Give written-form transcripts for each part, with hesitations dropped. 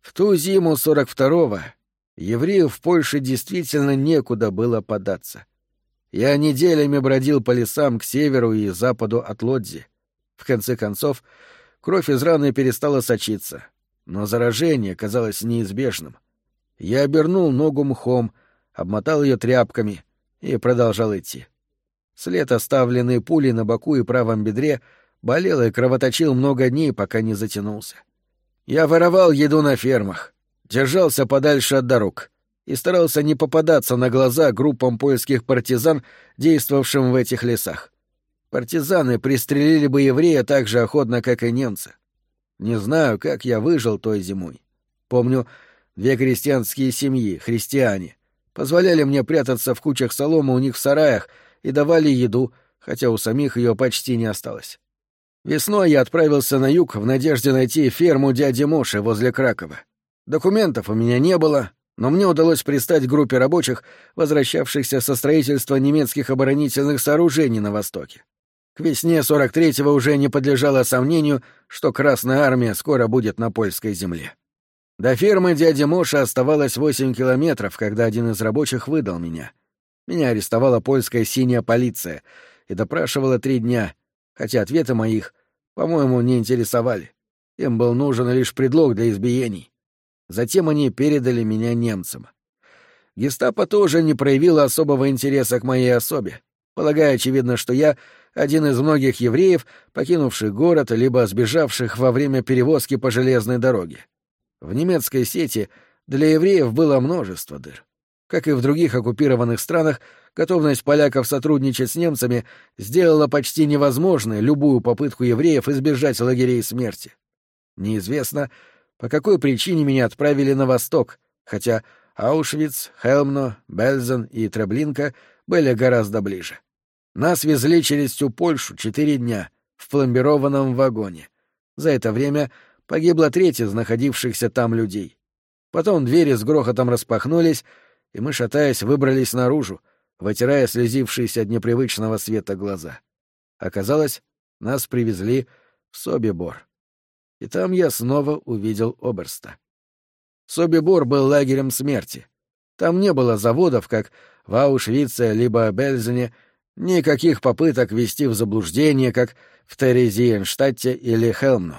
В ту зиму 42-го еврею в Польше действительно некуда было податься. Я неделями бродил по лесам к северу и западу от Лодзи. В конце концов, кровь из раны перестала сочиться, но заражение казалось неизбежным. Я обернул ногу мхом, обмотал ее тряпками и продолжал идти. След, оставленный пулей на боку и правом бедре, болел и кровоточил много дней, пока не затянулся. Я воровал еду на фермах, держался подальше от дорог и старался не попадаться на глаза группам польских партизан, действовавшим в этих лесах. Партизаны пристрелили бы еврея так же охотно, как и немцы. Не знаю, как я выжил той зимой. Помню, 2 крестьянские семьи, христиане, позволяли мне прятаться в кучах соломы у них в сараях и давали еду, хотя у самих ее почти не осталось. Весной я отправился на юг в надежде найти ферму дяди Моши возле Кракова. Документов у меня не было, но мне удалось пристать к группе рабочих, возвращавшихся со строительства немецких оборонительных сооружений на востоке. К весне 43-го уже не подлежало сомнению, что Красная Армия скоро будет на польской земле. До фермы дяди Моши оставалось 8 километров, когда один из рабочих выдал меня. Меня арестовала польская синяя полиция и допрашивала 3 дня, хотя ответы моих, по-моему, не интересовали. Им был нужен лишь предлог для избиений. Затем они передали меня немцам. Гестапо тоже не проявило особого интереса к моей особе, полагая, очевидно, что я один из многих евреев, покинувших город либо сбежавших во время перевозки по железной дороге. В немецкой сети для евреев было множество дыр. Как и в других оккупированных странах, готовность поляков сотрудничать с немцами сделала почти невозможной любую попытку евреев избежать лагерей смерти. Неизвестно, по какой причине меня отправили на восток, хотя Аушвиц, Хелмно, Бельзен и Треблинка были гораздо ближе. Нас везли через всю Польшу 4 дня в пломбированном вагоне. За это время погибла 1/3 из находившихся там людей. Потом двери с грохотом распахнулись, и мы, шатаясь, выбрались наружу, вытирая слезившиеся от непривычного света глаза. Оказалось, нас привезли в Собибор. И там я снова увидел Оберста. Собибор был лагерем смерти. Там не было заводов, как в Аушвице либо Бельзене, никаких попыток ввести в заблуждение, как в Терезиенштадте или Хелмно.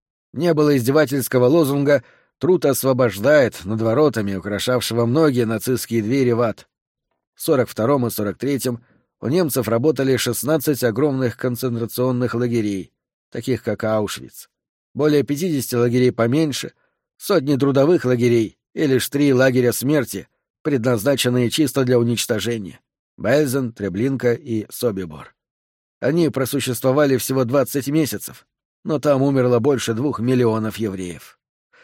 Не было издевательского лозунга «Труд освобождает» над воротами, украшавшего многие нацистские двери в ад. В 42-м и 43-м у немцев работали 16 огромных концентрационных лагерей, таких как Аушвиц, более 50 лагерей поменьше, сотни трудовых лагерей и лишь 3 лагеря смерти, предназначенные чисто для уничтожения — Бельзен, Треблинка и Собибор. Они просуществовали всего 20 месяцев, но там умерло больше 2 миллионов евреев.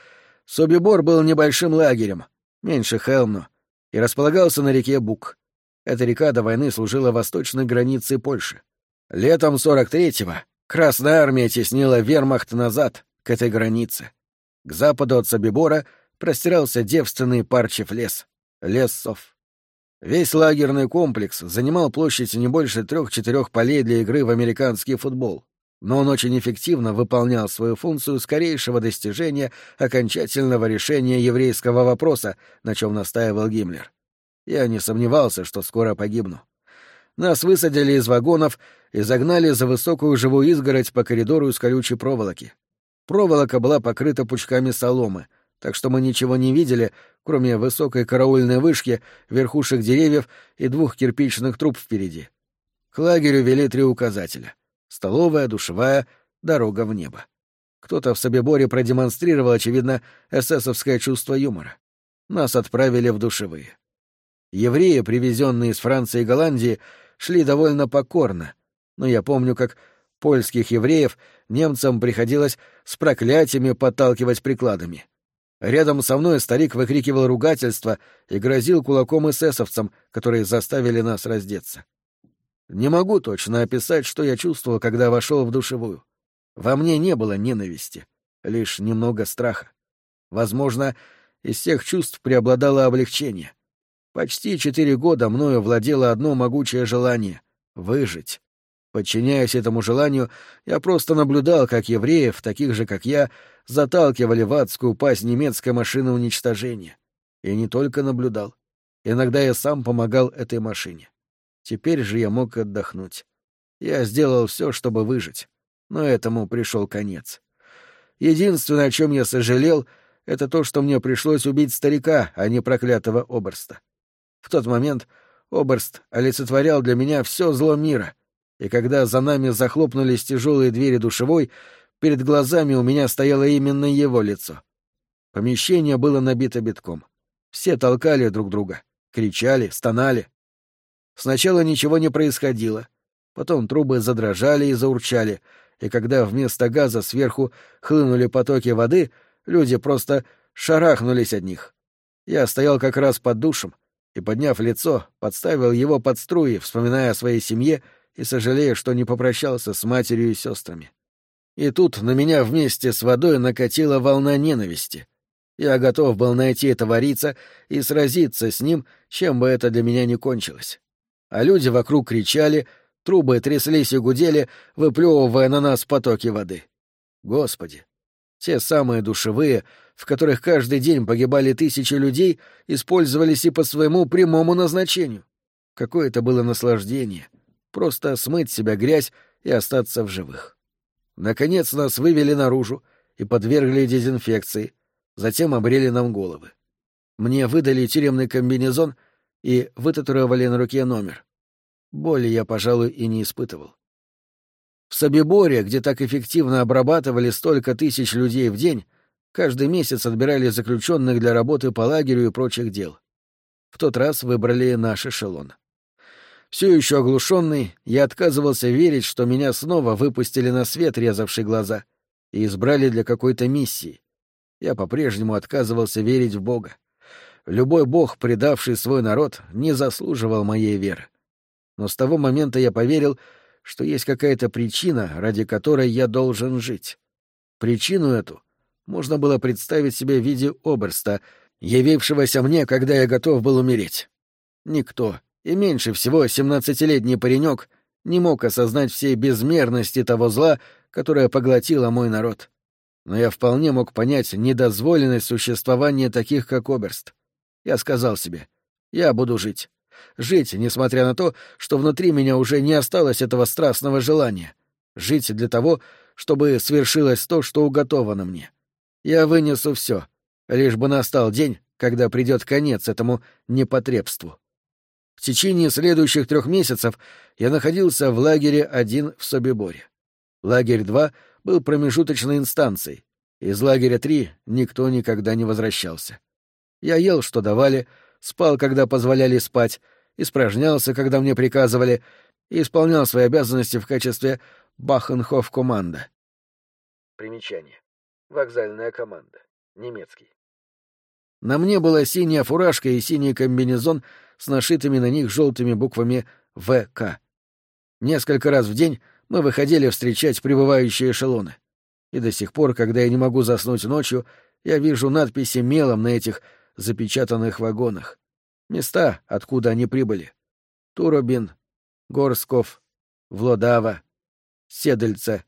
Собибор был небольшим лагерем, меньше Хелмно, и располагался на реке Буг. Эта река до войны служила восточной границей Польши. Летом 43-го Красная Армия теснила вермахт назад, к этой границе. К западу от Собибора простирался девственный Парчев лес, лес сов. Весь лагерный комплекс занимал площадь не больше 3-4 полей для игры в американский футбол, но он очень эффективно выполнял свою функцию скорейшего достижения окончательного решения еврейского вопроса, на чем настаивал Гиммлер. Я не сомневался, что скоро погибну. Нас высадили из вагонов и загнали за высокую живую изгородь по коридору из колючей проволоки. Проволока была покрыта пучками соломы, так что мы ничего не видели, кроме высокой караульной вышки, верхушек деревьев и 2 кирпичных труб впереди. К лагерю вели 3 указателя: столовая, душевая, дорога в небо. Кто-то в Собиборе продемонстрировал, очевидно, эсэсовское чувство юмора. Нас отправили в душевые. Евреи, привезенные из Франции и Голландии, шли довольно покорно, но я помню, как польских евреев немцам приходилось с проклятиями подталкивать прикладами. Рядом со мной старик выкрикивал ругательства и грозил кулаком эсэсовцам, которые заставили нас раздеться. Не могу точно описать, что я чувствовал, когда вошел в душевую. Во мне не было ненависти, лишь немного страха. Возможно, из всех чувств преобладало облегчение. Почти 4 года мною владело одно могучее желание — выжить. Подчиняясь этому желанию, я просто наблюдал, как евреев, таких же, как я, заталкивали в адскую пасть немецкой машины уничтожения. И не только наблюдал. Иногда я сам помогал этой машине. Теперь же я мог отдохнуть. Я сделал все, чтобы выжить, но этому пришел конец. Единственное, о чем я сожалел, это то, что мне пришлось убить старика, а не проклятого оберста. В тот момент оберст олицетворял для меня все зло мира, и когда за нами захлопнулись тяжелые двери душевой, перед глазами у меня стояло именно его лицо. Помещение было набито битком. Все толкали друг друга, кричали, стонали. Сначала ничего не происходило, потом трубы задрожали и заурчали, и когда вместо газа сверху хлынули потоки воды, люди просто шарахнулись от них. Я стоял как раз под душем и, подняв лицо, подставил его под струи, вспоминая о своей семье и сожалея, что не попрощался с матерью и сестрами. И тут на меня вместе с водой накатила волна ненависти. Я готов был найти этого рица и сразиться с ним, чем бы это для меня ни кончилось. А люди вокруг кричали, трубы тряслись и гудели, выплевывая на нас потоки воды. Господи! Те самые душевые, в которых каждый день погибали тысячи людей, использовались и по своему прямому назначению. Какое это было наслаждение! Просто смыть с себя грязь и остаться в живых. Наконец нас вывели наружу и подвергли дезинфекции, затем обрели нам головы. Мне выдали тюремный комбинезон и вытатуировали на руке номер. Боли я, пожалуй, и не испытывал. В Собиборе, где так эффективно обрабатывали столько тысяч людей в день, каждый месяц отбирали заключенных для работы по лагерю и прочих дел. В тот раз выбрали наш эшелон. Все еще оглушенный, я отказывался верить, что меня снова выпустили на свет, резавший глаза, и избрали для какой-то миссии. Я по-прежнему отказывался верить в Бога. Любой бог, предавший свой народ, не заслуживал моей веры. Но с того момента я поверил, что есть какая-то причина, ради которой я должен жить. Причину эту можно было представить себе в виде оберста, явившегося мне, когда я готов был умереть. Никто, и меньше всего 17-летний паренек, не мог осознать всей безмерности того зла, которое поглотило мой народ. Но я вполне мог понять недозволенность существования таких, как оберст. Я сказал себе, я буду жить. Жить, несмотря на то, что внутри меня уже не осталось этого страстного желания. Жить для того, чтобы свершилось то, что уготовано мне. Я вынесу все, лишь бы настал день, когда придет конец этому непотребству. В течение следующих 3 месяцев я находился в лагере 1 в Собиборе. Лагерь 2 был промежуточной инстанцией. Из лагеря 3 никто никогда не возвращался. Я ел, что давали, спал, когда позволяли спать, испражнялся, когда мне приказывали, и исполнял свои обязанности в качестве Бахенхоф-команда. Примечание. Вокзальная команда. Немецкий. На мне была синяя фуражка и синий комбинезон с нашитыми на них желтыми буквами «ВК». Несколько раз в день мы выходили встречать прибывающие эшелоны. И до сих пор, когда я не могу заснуть ночью, я вижу надписи мелом на этих запечатанных вагонах. Места, откуда они прибыли. Туробин, Горсков, Влодава, Седельце,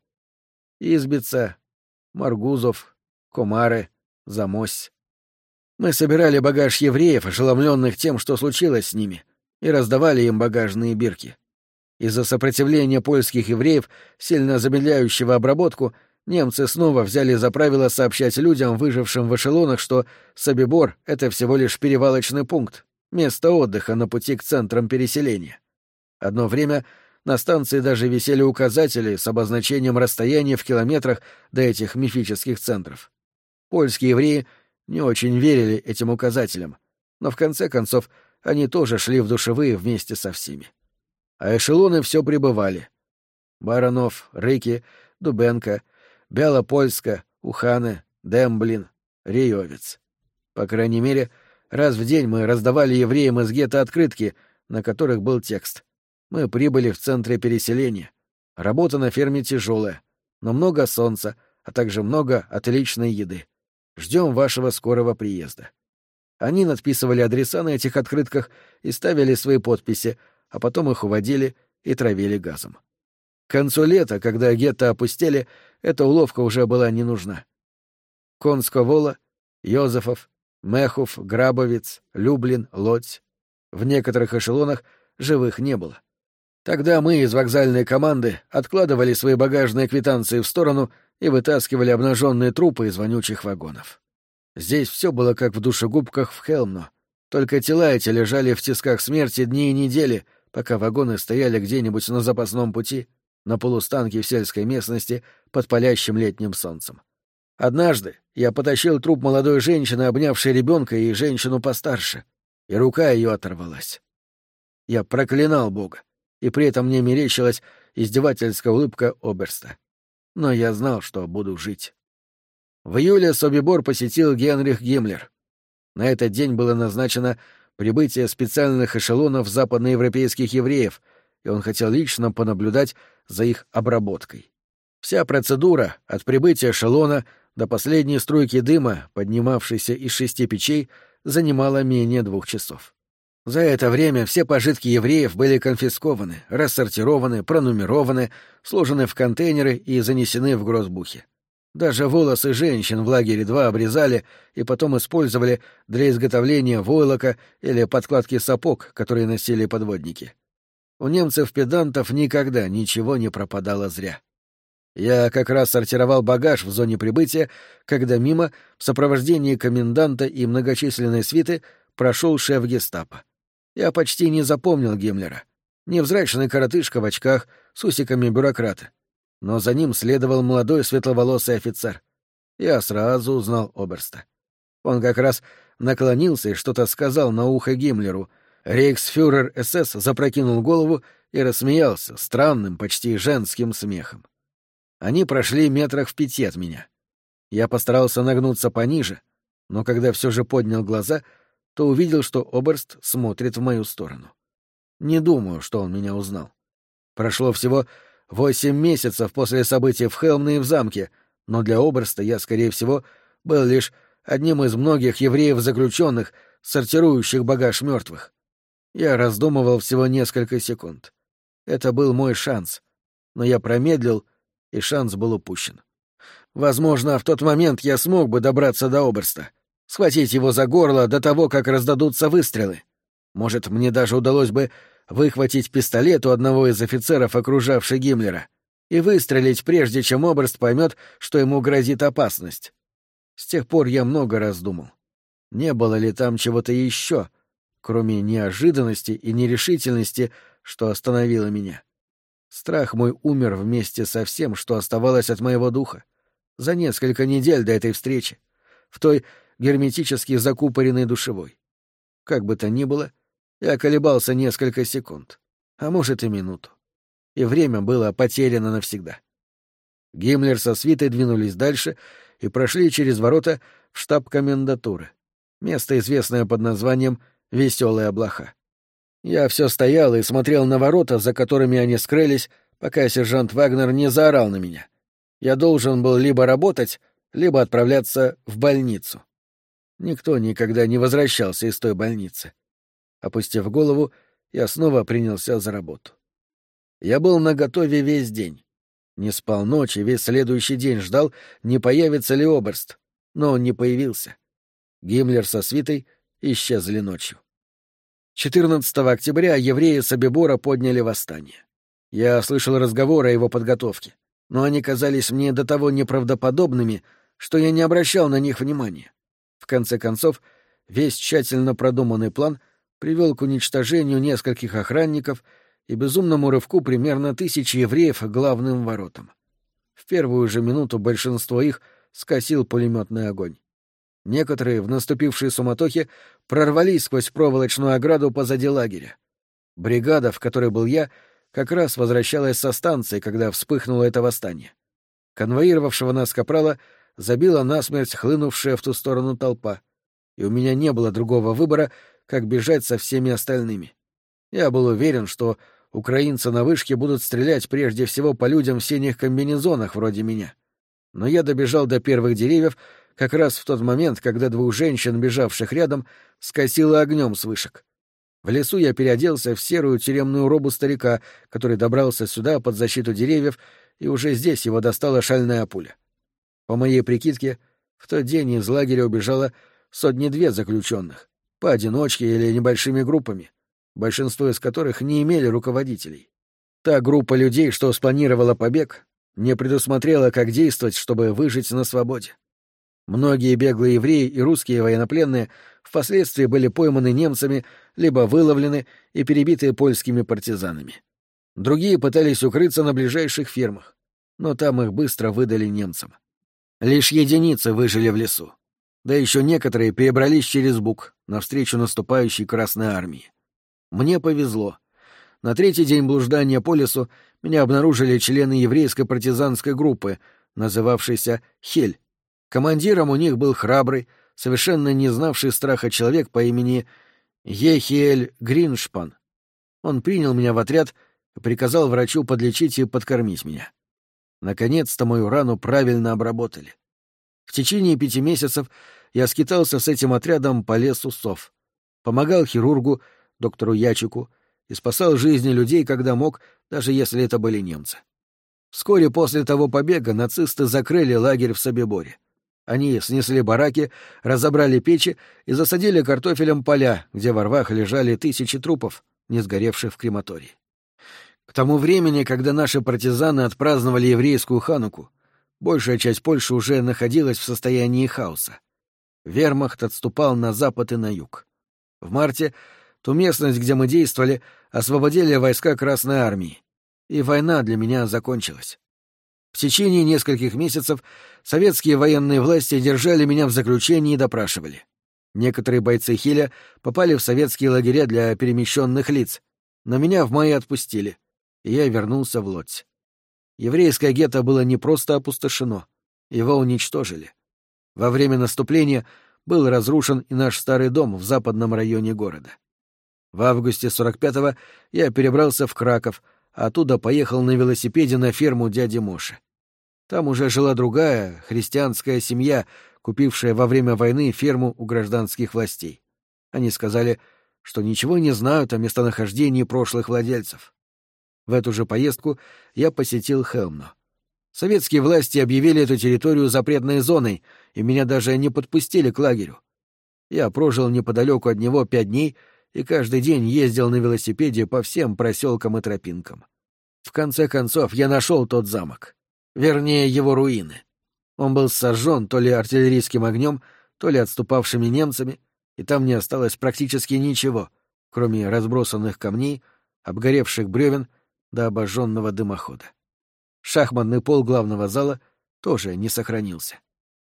Избица, Маргузов, Комары, Замось. Мы собирали багаж евреев, ошеломленных тем, что случилось с ними, и раздавали им багажные бирки. Из-за сопротивления польских евреев, сильно замедляющего обработку, немцы снова взяли за правило сообщать людям, выжившим в эшелонах, что Собибор — это всего лишь перевалочный пункт, место отдыха на пути к центрам переселения. Одно время на станции даже висели указатели с обозначением расстояния в километрах до этих мифических центров. Польские евреи не очень верили этим указателям, но в конце концов они тоже шли в душевые вместе со всеми. А эшелоны все прибывали. Баранов, Рыки, Дубенко, Бялопольска, Уханы, Демблин, Риёвец. По крайней мере, раз в день мы раздавали евреям из гетто открытки, на которых был текст. Мы прибыли в центре переселения. Работа на ферме тяжелая, но много солнца, а также много отличной еды. Ждем вашего скорого приезда. Они надписывали адреса на этих открытках и ставили свои подписи, а потом их уводили и травили газом. концу лета, когда гетто опустели, эта уловка уже была не нужна. Консковола, Йозефов, Мехов, Грабовец, Люблин, Лодзь. В некоторых эшелонах живых не было. Тогда мы из вокзальной команды откладывали свои багажные квитанции в сторону и вытаскивали обнаженные трупы из вонючих вагонов. Здесь все было как в душегубках в Хелмно, только тела эти лежали в тисках смерти дни и недели, пока вагоны стояли где-нибудь на запасном пути, на полустанке в сельской местности под палящим летним солнцем. Однажды я потащил труп молодой женщины, обнявшей ребенка и женщину постарше, и рука ее оторвалась. Я проклинал Бога, и при этом мне мерещилась издевательская улыбка оберста. Но я знал, что буду жить. В июле Собибор посетил Генрих Гиммлер. На этот день было назначено прибытие специальных эшелонов западноевропейских евреев, и он хотел лично понаблюдать за их обработкой. Вся процедура, от прибытия эшелона до последней струйки дыма, поднимавшейся из 6 печей, занимала менее 2 часов. За это время все пожитки евреев были конфискованы, рассортированы, пронумерованы, сложены в контейнеры и занесены в грозбухи. Даже волосы женщин в лагере 2 обрезали и потом использовали для изготовления войлока или подкладки сапог, которые носили подводники. У немцев-педантов никогда ничего не пропадало зря. Я как раз сортировал багаж в зоне прибытия, когда мимо, в сопровождении коменданта и многочисленной свиты, прошел шеф гестапо. Я почти не запомнил Гиммлера. Невзрачный коротышка в очках с усиками бюрократа. Но за ним следовал молодой светловолосый офицер. Я сразу узнал оберста. Он как раз наклонился и что-то сказал на ухо Гиммлеру. Рейхсфюрер СС запрокинул голову и рассмеялся странным, почти женским смехом. Они прошли метрах в 5 от меня. Я постарался нагнуться пониже, но когда все же поднял глаза, то увидел, что оберст смотрит в мою сторону. Не думаю, что он меня узнал. Прошло всего 8 месяцев после событий в Хелмне и в замке, но для оберста я, скорее всего, был лишь одним из многих евреев-заключенных, сортирующих багаж мертвых. Я раздумывал всего несколько секунд. Это был мой шанс, но я промедлил, и шанс был упущен. Возможно, в тот момент я смог бы добраться до оберста, схватить его за горло до того, как раздадутся выстрелы. Может, мне даже удалось бы выхватить пистолет у одного из офицеров, окружавших Гиммлера, и выстрелить, прежде чем оберст поймет, что ему грозит опасность. С тех пор я много раз думал, не было ли там чего-то еще, кроме неожиданности и нерешительности, что остановило меня. Страх мой умер вместе со всем, что оставалось от моего духа, за несколько недель до этой встречи, в той герметически закупоренной душевой. Как бы то ни было, я колебался несколько секунд, а может и минуту, и время было потеряно навсегда. Гиммлер со свитой двинулись дальше и прошли через ворота в штаб комендатуры, место, известное под названием «Веселая блоха». Я все стоял и смотрел на ворота, за которыми они скрылись, пока сержант Вагнер не заорал на меня. Я должен был либо работать, либо отправляться в больницу. Никто никогда не возвращался из той больницы. Опустив голову, я снова принялся за работу. Я был наготове весь день. Не спал ночь и весь следующий день ждал, не появится ли оберст, но он не появился. Гиммлер со свитой исчезли ночью. 14 октября евреи Собибора подняли восстание. Я слышал разговоры о его подготовке, но они казались мне до того неправдоподобными, что я не обращал на них внимания. В конце концов, весь тщательно продуманный план привел к уничтожению нескольких охранников и безумному рывку примерно 1000 евреев к главным воротам. В первую же минуту большинство их скосил пулеметный огонь. Некоторые в наступившей суматохе прорвались сквозь проволочную ограду позади лагеря. Бригада, в которой был я, как раз возвращалась со станции, когда вспыхнуло это восстание. Конвоировавшего нас капрала забила насмерть хлынувшая в ту сторону толпа, и у меня не было другого выбора, как бежать со всеми остальными. Я был уверен, что украинцы на вышке будут стрелять прежде всего по людям в синих комбинезонах вроде меня. Но я добежал до первых деревьев как раз в тот момент, когда 2 женщин, бежавших рядом, скосило огнем с вышек. В лесу я переоделся в серую тюремную робу старика, который добрался сюда под защиту деревьев, и уже здесь его достала шальная пуля. По моей прикидке, в тот день из лагеря убежало 100-2 заключенных, поодиночке или небольшими группами, большинство из которых не имели руководителей. Та группа людей, что спланировала побег, не предусмотрела, как действовать, чтобы выжить на свободе. Многие беглые евреи и русские военнопленные впоследствии были пойманы немцами, либо выловлены и перебиты польскими партизанами. Другие пытались укрыться на ближайших фермах, но там их быстро выдали немцам. Лишь единицы выжили в лесу. Да еще некоторые перебрались через Буг навстречу наступающей Красной армии. Мне повезло. На третий день блуждания по лесу меня обнаружили члены еврейской партизанской группы, называвшейся «Хель». Командиром у них был храбрый, совершенно не знавший страха человек по имени Ехиэль Гриншпан. Он принял меня в отряд и приказал врачу подлечить и подкормить меня. Наконец-то мою рану правильно обработали. В течение 5 месяцев я скитался с этим отрядом по лесу сов, помогал хирургу, доктору Ячику, и спасал жизни людей, когда мог, даже если это были немцы. Вскоре после того побега нацисты закрыли лагерь в Собиборе. Они снесли бараки, разобрали печи и засадили картофелем поля, где во рвах лежали тысячи трупов, не сгоревших в крематории. К тому времени, когда наши партизаны отпраздновали еврейскую Хануку, большая часть Польши уже находилась в состоянии хаоса. Вермахт отступал на запад и на юг. В марте ту местность, где мы действовали, освободили войска Красной армии, и война для меня закончилась. В течение нескольких месяцев советские военные власти держали меня в заключении и допрашивали. Некоторые бойцы Хиля попали в советские лагеря для перемещенных лиц, но меня в мае отпустили, и я вернулся в Лодзь. Еврейское гетто было не просто опустошено, его уничтожили. Во время наступления был разрушен и наш старый дом в западном районе города. В августе 45-го я перебрался в Краков, а оттуда поехал на велосипеде на ферму дяди Моши. Там уже жила другая, христианская семья, купившая во время войны ферму у гражданских властей. Они сказали, что ничего не знают о местонахождении прошлых владельцев. В эту же поездку я посетил Хелмно. Советские власти объявили эту территорию запретной зоной, и меня даже не подпустили к лагерю. Я прожил неподалеку от него 5 дней и каждый день ездил на велосипеде по всем проселкам и тропинкам. В конце концов, я нашел тот замок. Вернее, его руины. Он был сожжен то ли артиллерийским огнем, то ли отступавшими немцами, и там не осталось практически ничего, кроме разбросанных камней, обгоревших бревен до обожженного дымохода. Шахматный пол главного зала тоже не сохранился.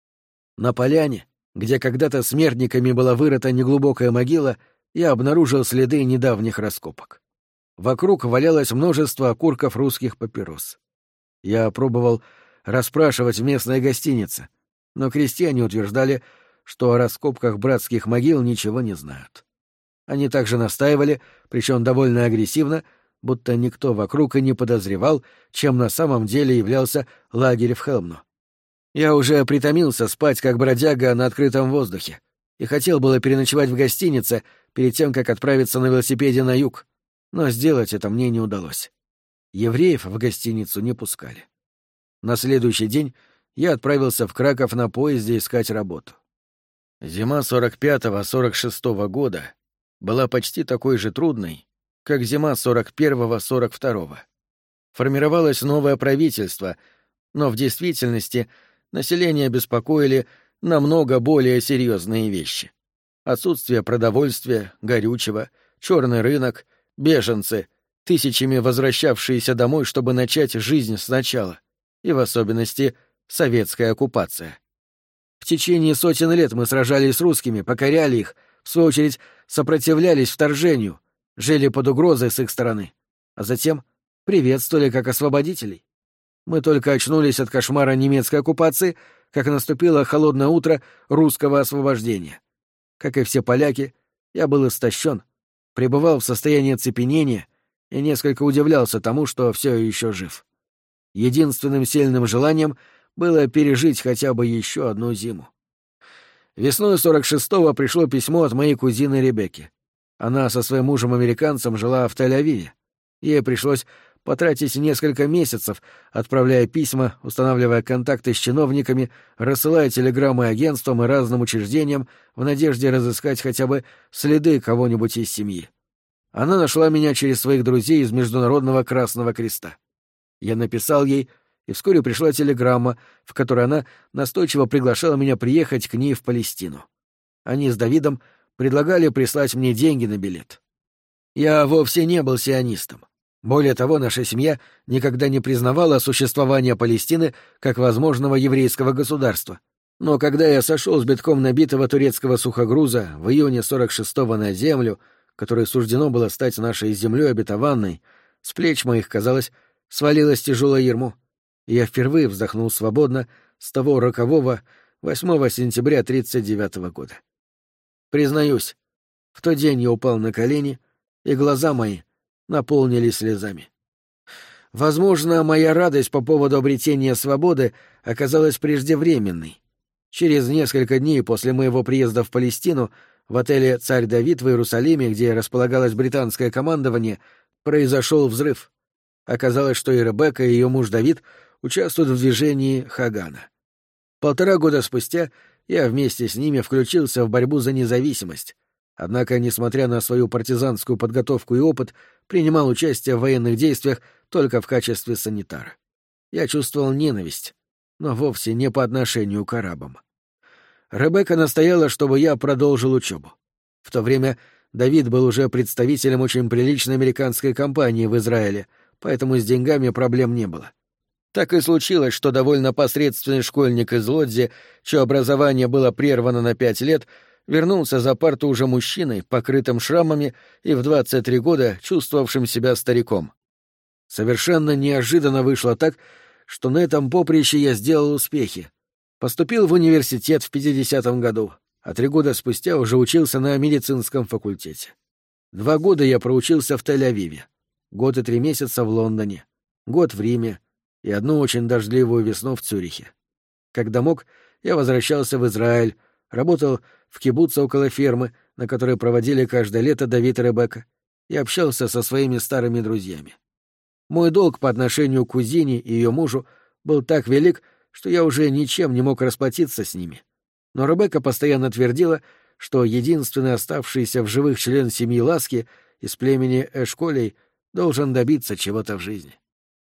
На поляне, где когда-то смертниками была вырыта неглубокая могила, я обнаружил следы недавних раскопок. Вокруг валялось множество окурков русских папирос. Я пробовал расспрашивать в местной гостинице, но крестьяне утверждали, что о раскопках братских могил ничего не знают. Они также настаивали, причем довольно агрессивно, будто никто вокруг и не подозревал, чем на самом деле являлся лагерь в Хелмно. Я уже притомился спать как бродяга на открытом воздухе и хотел было переночевать в гостинице перед тем, как отправиться на велосипеде на юг, но сделать это мне не удалось. Евреев в гостиницу не пускали. На следующий день я отправился в Краков на поезде искать работу. Зима 45-46 года была почти такой же трудной, как зима 41-42. Формировалось новое правительство, но в действительности население беспокоили намного более серьезные вещи. Отсутствие продовольствия, горючего, черный рынок, беженцы, тысячами возвращавшиеся домой, чтобы начать жизнь сначала, и в особенности советская оккупация. В течение сотен лет мы сражались с русскими, покоряли их, в свою очередь сопротивлялись вторжению, жили под угрозой с их стороны, а затем приветствовали как освободителей. Мы только очнулись от кошмара немецкой оккупации, как наступило холодное утро русского освобождения. Как и все поляки, я был истощен, пребывал в состоянии оцепенения и несколько удивлялся тому, что все еще жив. Единственным сильным желанием было пережить хотя бы еще одну зиму. Весной 46-го пришло письмо от моей кузины Ребекки. Она со своим мужем-американцем жила в Тель-Авиве. Ей пришлось потратить несколько месяцев, отправляя письма, устанавливая контакты с чиновниками, рассылая телеграммы агентствам и разным учреждениям в надежде разыскать хотя бы следы кого-нибудь из семьи. Она нашла меня через своих друзей из Международного Красного Креста. Я написал ей, и вскоре пришла телеграмма, в которой она настойчиво приглашала меня приехать к ней в Палестину. Они с Давидом предлагали прислать мне деньги на билет. Я вовсе не был сионистом. Более того, наша семья никогда не признавала существование Палестины как возможного еврейского государства. Но когда я сошел с битком набитого турецкого сухогруза в июне 46-го на землю, которой суждено было стать нашей землей обетованной, с плеч моих, казалось, свалилось тяжелое ярмо, и я впервые вздохнул свободно с того рокового 8 сентября 1939 года. Признаюсь, в тот день я упал на колени, и глаза мои наполнились слезами. Возможно, моя радость по поводу обретения свободы оказалась преждевременной. Через несколько дней после моего приезда в Палестину в отеле «Царь Давид» в Иерусалиме, где располагалось британское командование, произошел взрыв. Оказалось, что и Ребекка, и ее муж Давид участвуют в движении Хагана. 1,5 года спустя я вместе с ними включился в борьбу за независимость. Однако, несмотря на свою партизанскую подготовку и опыт, принимал участие в военных действиях только в качестве санитара. Я чувствовал ненависть, но вовсе не по отношению к арабам. Ребекка настояла, чтобы я продолжил учебу. В то время Давид был уже представителем очень приличной американской компании в Израиле, поэтому с деньгами проблем не было. Так и случилось, что довольно посредственный школьник из Лодзи, чье образование было прервано на 5 лет, вернулся за парту уже мужчиной, покрытым шрамами и в 23 года чувствовавшим себя стариком. Совершенно неожиданно вышло так, что на этом поприще я сделал успехи. Поступил в университет в 50-м году, а 3 года спустя уже учился на медицинском факультете. 2 года я проучился в Тель-Авиве, 1 год и 3 месяца в Лондоне, 1 год в Риме и 1 очень дождливую весну в Цюрихе. Когда мог, я возвращался в Израиль, работал в кибуце около фермы, на которой проводили каждое лето Давид и Ребекка, и общался со своими старыми друзьями. Мой долг по отношению к кузине и ее мужу был так велик, что я уже ничем не мог расплатиться с ними. Но Ребекка постоянно твердила, что единственный оставшийся в живых член семьи Ласки из племени Эшколей должен добиться чего-то в жизни.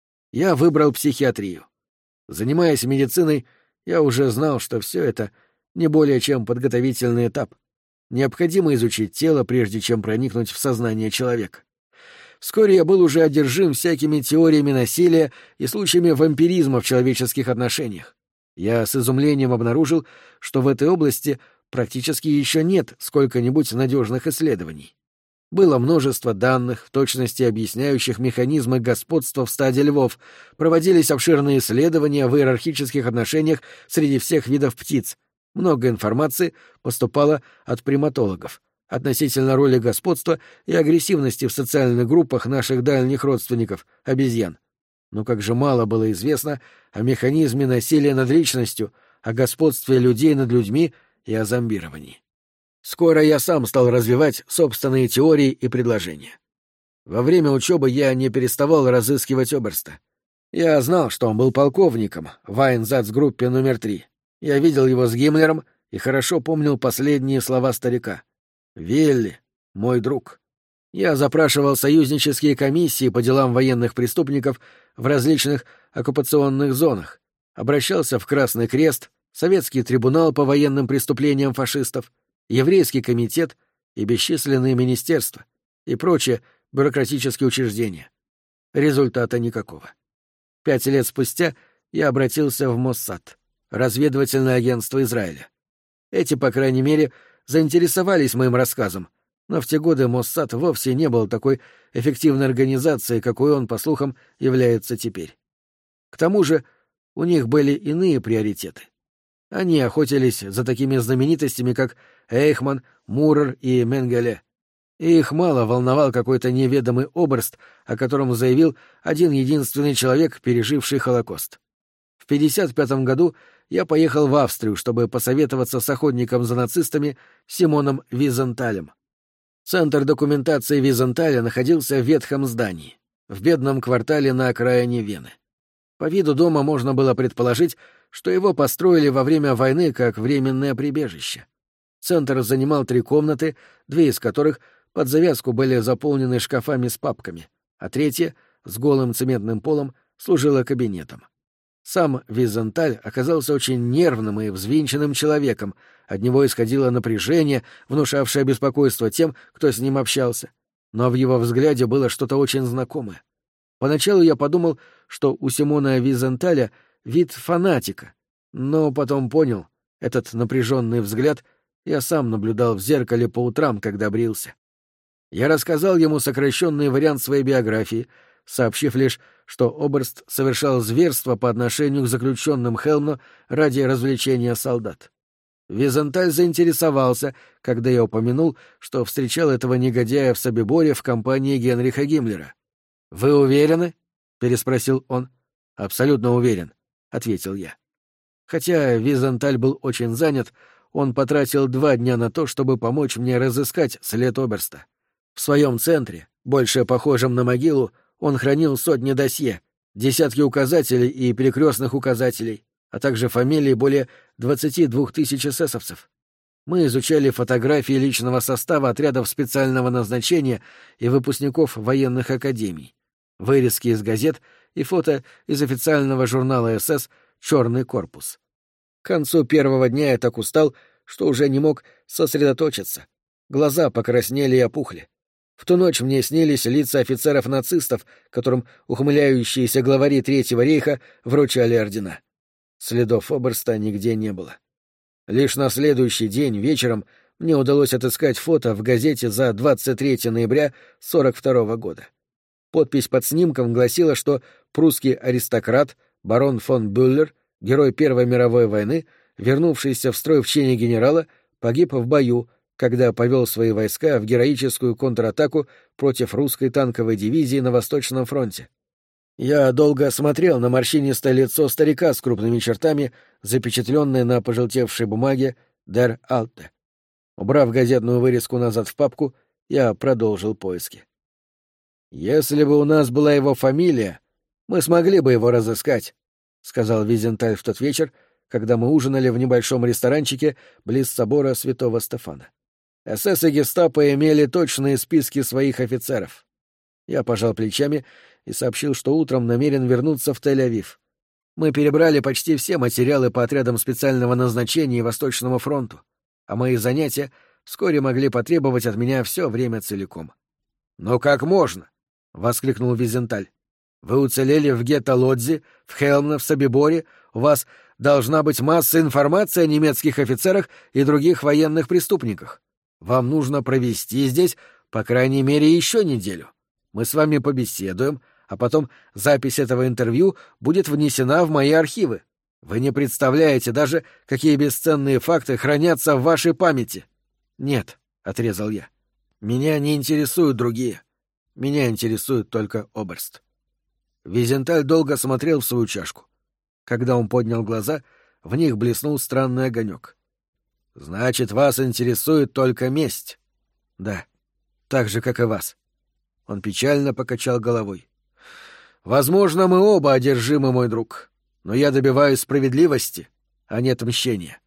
Я выбрал психиатрию. Занимаясь медициной, я уже знал, что все это не более чем подготовительный этап. Необходимо изучить тело, прежде чем проникнуть в сознание человека. Вскоре я был уже одержим всякими теориями насилия и случаями вампиризма в человеческих отношениях. Я с изумлением обнаружил, что в этой области практически еще нет сколько-нибудь надежных исследований. Было множество данных, в точности объясняющих механизмы господства в стаде львов, проводились обширные исследования в иерархических отношениях среди всех видов птиц. Много информации поступало от приматологов относительно роли господства и агрессивности в социальных группах наших дальних родственников, обезьян. Но как же мало было известно о механизме насилия над личностью, о господстве людей над людьми и о зомбировании. Скоро я сам стал развивать собственные теории и предложения. Во время учебы я не переставал разыскивать Оберста. Я знал, что он был полковником в Айнзацгруппе номер 3. Я видел его с Гиммлером и хорошо помнил последние слова старика. «Вилли, мой друг». Я запрашивал союзнические комиссии по делам военных преступников в различных оккупационных зонах, обращался в Красный Крест, Советский трибунал по военным преступлениям фашистов, Еврейский комитет и бесчисленные министерства и прочие бюрократические учреждения. Результата никакого. 5 лет спустя я обратился в Моссад, разведывательное агентство Израиля. Эти, по крайней мере, заинтересовались моим рассказом, но в те годы Моссад вовсе не был такой эффективной организацией, какой он, по слухам, является теперь. К тому же у них были иные приоритеты. Они охотились за такими знаменитостями, как Эйхман, Мурер и Менгеле. И их мало волновал какой-то неведомый оберст, о котором заявил один единственный человек, переживший Холокост. В 1955 году я поехал в Австрию, чтобы посоветоваться с охотником за нацистами Симоном Визенталем. Центр документации Визенталя находился в ветхом здании, в бедном квартале на окраине Вены. По виду дома можно было предположить, что его построили во время войны как временное прибежище. Центр занимал 3 комнаты, 2 из которых под завязку были заполнены шкафами с папками, а 3, с голым цементным полом, служила кабинетом. Сам Визенталь оказался очень нервным и взвинченным человеком, от него исходило напряжение, внушавшее беспокойство тем, кто с ним общался. Но в его взгляде было что-то очень знакомое. Поначалу я подумал, что у Симона Визенталя вид фанатика, но потом понял, этот напряженный взгляд я сам наблюдал в зеркале по утрам, когда брился. Я рассказал ему сокращенный вариант своей биографии, сообщив лишь, что Оберст совершал зверство по отношению к заключенным Хелмну ради развлечения солдат. Визенталь заинтересовался, когда я упомянул, что встречал этого негодяя в Собиборе в компании Генриха Гиммлера. «Вы уверены?» — переспросил он. «Абсолютно уверен», — ответил я. Хотя Визенталь был очень занят, он потратил 2 дня на то, чтобы помочь мне разыскать след Оберста. В своем центре, больше похожем на могилу, он хранил сотни досье, десятки указателей и перекрестных указателей, а также фамилии более 22 тысяч эсэсовцев. Мы изучали фотографии личного состава отрядов специального назначения и выпускников военных академий, вырезки из газет и фото из официального журнала СС «Черный корпус». К концу первого дня я так устал, что уже не мог сосредоточиться. Глаза покраснели и опухли. В ту ночь мне снились лица офицеров-нацистов, которым ухмыляющиеся главари Третьего рейха вручали ордена. Следов Оберста нигде не было. Лишь на следующий день вечером мне удалось отыскать фото в газете за 23 ноября 1942 года. Подпись под снимком гласила, что прусский аристократ барон фон Бюллер, герой Первой мировой войны, вернувшийся в строй в чине генерала, погиб в бою, когда повел свои войска в героическую контратаку против русской танковой дивизии на Восточном фронте. Я долго смотрел на морщинистое лицо старика с крупными чертами, запечатленное на пожелтевшей бумаге «Der Alte». Убрав газетную вырезку назад в папку, я продолжил поиски. «Если бы у нас была его фамилия, мы смогли бы его разыскать», — сказал Визенталь в тот вечер, когда мы ужинали в небольшом ресторанчике близ собора Святого Стефана. СС и гестапо имели точные списки своих офицеров. Я пожал плечами и сообщил, что утром намерен вернуться в Тель-Авив. Мы перебрали почти все материалы по отрядам специального назначения и Восточному фронту, а мои занятия вскоре могли потребовать от меня все время целиком. «Но как можно?» — воскликнул Визенталь. «Вы уцелели в гетто Лодзи, в Хелмне, в Собиборе, у вас должна быть масса информации о немецких офицерах и других военных преступниках. Вам нужно провести здесь, по крайней мере, еще неделю. Мы с вами побеседуем, а потом запись этого интервью будет внесена в мои архивы. Вы не представляете даже, какие бесценные факты хранятся в вашей памяти». «Нет», — отрезал я. «Меня не интересуют другие. Меня интересует только Оберст». Визенталь долго смотрел в свою чашку. Когда он поднял глаза, в них блеснул странный огонек. «Значит, вас интересует только месть?» «Да, так же, как и вас». Он печально покачал головой. «Возможно, мы оба одержимы, мой друг, но я добиваюсь справедливости, а не отмщения.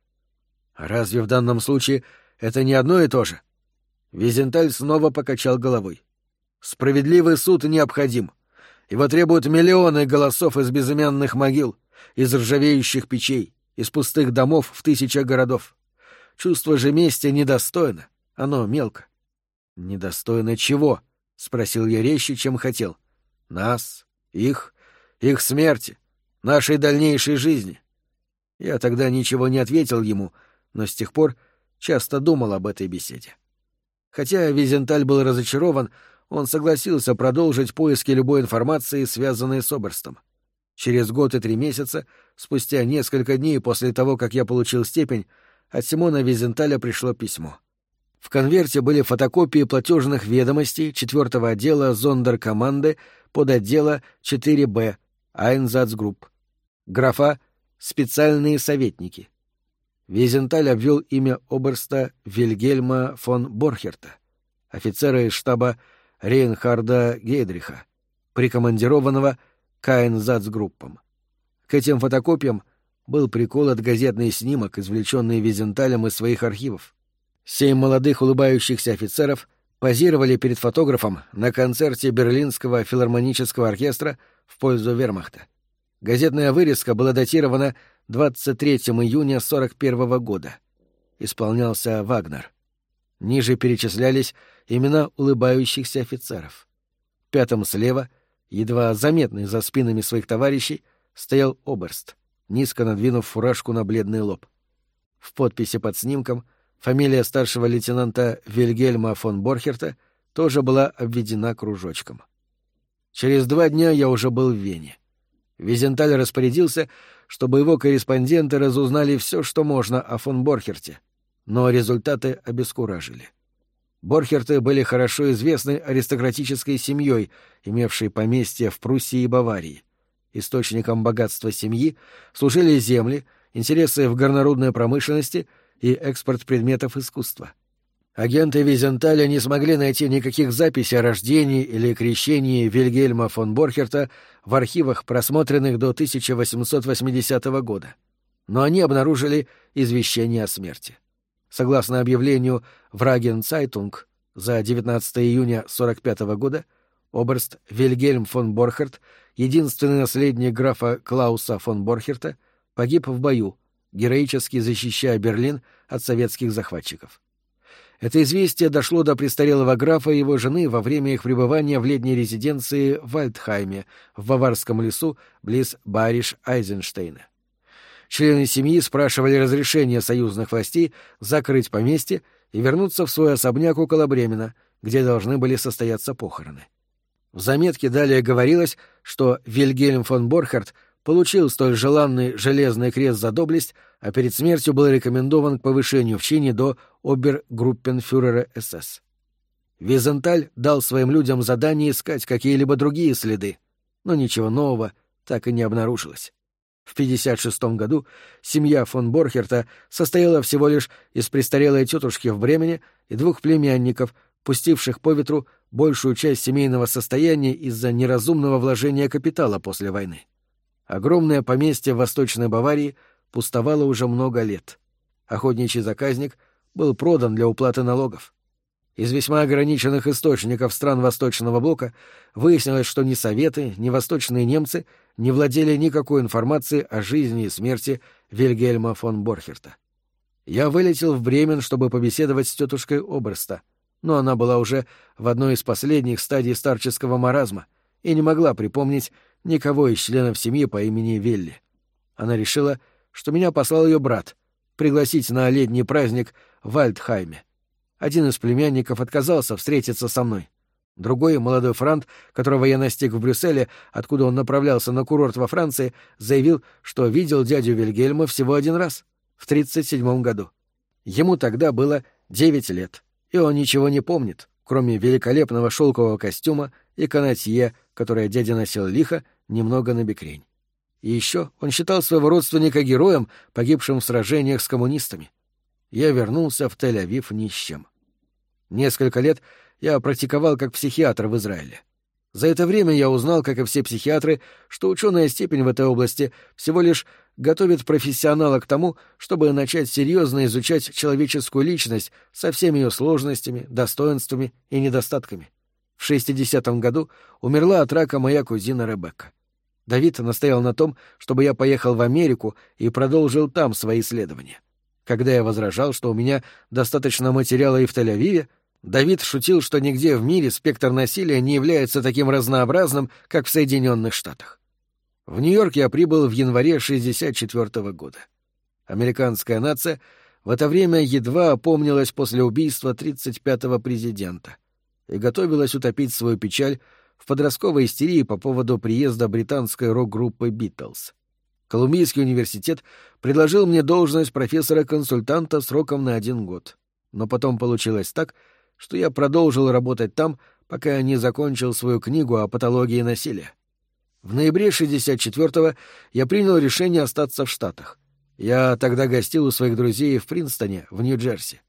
А разве в данном случае это не одно и то же?» Визенталь снова покачал головой. «Справедливый суд необходим. Его требуют миллионы голосов из безымянных могил, из ржавеющих печей, из пустых домов в тысячах городов. Чувство же мести недостойно, оно мелко». «Недостойно чего?» — спросил я резче, чем хотел. «Нас, их смерти, нашей дальнейшей жизни». Я тогда ничего не ответил ему, но с тех пор часто думал об этой беседе. Хотя Визенталь был разочарован, он согласился продолжить поиски любой информации, связанной с Оберстом. Через год и 3 месяца, спустя несколько дней после того, как я получил степень, от Симона Визенталя пришло письмо. В конверте были фотокопии платежных ведомостей 4-го отдела Зондеркоманды под отдела 4Б Einsatzgrupp. Графа «Специальные советники». Визенталь обвел имя Оберста Вильгельма фон Борхерта. офицера из штаба Рейнхарда Гейдриха, прикомандированного к Айнзацгруппам. К этим фотокопиям был приколот газетный снимок, извлеченный Визенталем из своих архивов. 7 молодых улыбающихся офицеров позировали перед фотографом на концерте Берлинского филармонического оркестра в пользу вермахта. Газетная вырезка была датирована 23 июня 1941 года. Исполнялся Вагнер. Ниже перечислялись имена улыбающихся офицеров. Пятым слева, едва заметный за спинами своих товарищей, стоял оберст, низко надвинув фуражку на бледный лоб. В подписи под снимком фамилия старшего лейтенанта Вильгельма фон Борхерта тоже была обведена кружочком. Через 2 дня я уже был в Вене. Визенталь распорядился, чтобы его корреспонденты разузнали все, что можно о фон Борхерте, но результаты обескуражили. Борхерты были хорошо известны аристократической семьей, имевшей поместья в Пруссии и Баварии. Источником богатства семьи служили земли, интересы в горнорудной промышленности и экспорт предметов искусства. Агенты Визенталя не смогли найти никаких записей о рождении или крещении Вильгельма фон Борхерта в архивах, просмотренных до 1880 года, но они обнаружили извещение о смерти. Согласно объявлению в Рагенцайтунг за 19 июня 1945 года, оберст Вильгельм фон Борхерт, единственный наследник графа Клауса фон Борхерта, погиб в бою, героически защищая Берлин от советских захватчиков. Это известие дошло до престарелого графа и его жены во время их пребывания в летней резиденции в Вальдхайме, в Баварском лесу, близ Байриш-Айзенштейна. Члены семьи спрашивали разрешения союзных властей закрыть поместье и вернуться в свой особняк около Бремена, где должны были состояться похороны. В заметке далее говорилось, что Вильгельм фон Борхерт получил столь желанный железный крест за доблесть, а перед смертью был рекомендован к повышению в чине до обергруппенфюрера СС. Визенталь дал своим людям задание искать какие-либо другие следы, но ничего нового так и не обнаружилось. В 1956 году семья фон Борхерта состояла всего лишь из престарелой тетушки в Бремене и 2 племянников, пустивших по ветру большую часть семейного состояния из-за неразумного вложения капитала после войны. Огромное поместье в Восточной Баварии пустовало уже много лет. Охотничий заказник был продан для уплаты налогов. Из весьма ограниченных источников стран Восточного блока выяснилось, что ни Советы, ни восточные немцы не владели никакой информацией о жизни и смерти Вильгельма фон Борхерта. Я вылетел в Бремен, чтобы побеседовать с тетушкой оберста, но она была уже в одной из последних стадий старческого маразма и не могла припомнить никого из членов семьи по имени Вилли. Она решила, что меня послал ее брат, пригласить на летний праздник в Вальдхайме. Один из племянников отказался встретиться со мной. Другой, молодой франт, которого я настиг в Брюсселе, откуда он направлялся на курорт во Франции, заявил, что видел дядю Вильгельма всего 1 раз, в 1937 году. Ему тогда было 9 лет, и он ничего не помнит, кроме великолепного шелкового костюма и канатье, которое дядя носил лихо, немного набекрень. И еще он считал своего родственника героем, погибшим в сражениях с коммунистами. Я вернулся в Тель-Авив ни с чем. Несколько лет я практиковал как психиатр в Израиле. За это время я узнал, как и все психиатры, что ученая степень в этой области всего лишь готовит профессионала к тому, чтобы начать серьезно изучать человеческую личность со всеми ее сложностями, достоинствами и недостатками. В 60-м году умерла от рака моя кузина Ребекка. Давид настоял на том, чтобы я поехал в Америку и продолжил там свои исследования. Когда я возражал, что у меня достаточно материала и в Тель-Авиве, Давид шутил, что нигде в мире спектр насилия не является таким разнообразным, как в Соединенных Штатах. В Нью-Йорк я прибыл в январе 1964 года. Американская нация в это время едва опомнилась после убийства 35-го президента и готовилась утопить свою печаль в подростковой истерии по поводу приезда британской рок-группы «Битлз». Колумбийский университет предложил мне должность профессора-консультанта сроком на 1 год. Но потом получилось так, что я продолжил работать там, пока не закончил свою книгу о патологии насилия. В ноябре 64-го я принял решение остаться в Штатах. Я тогда гостил у своих друзей в Принстоне, в Нью-Джерси.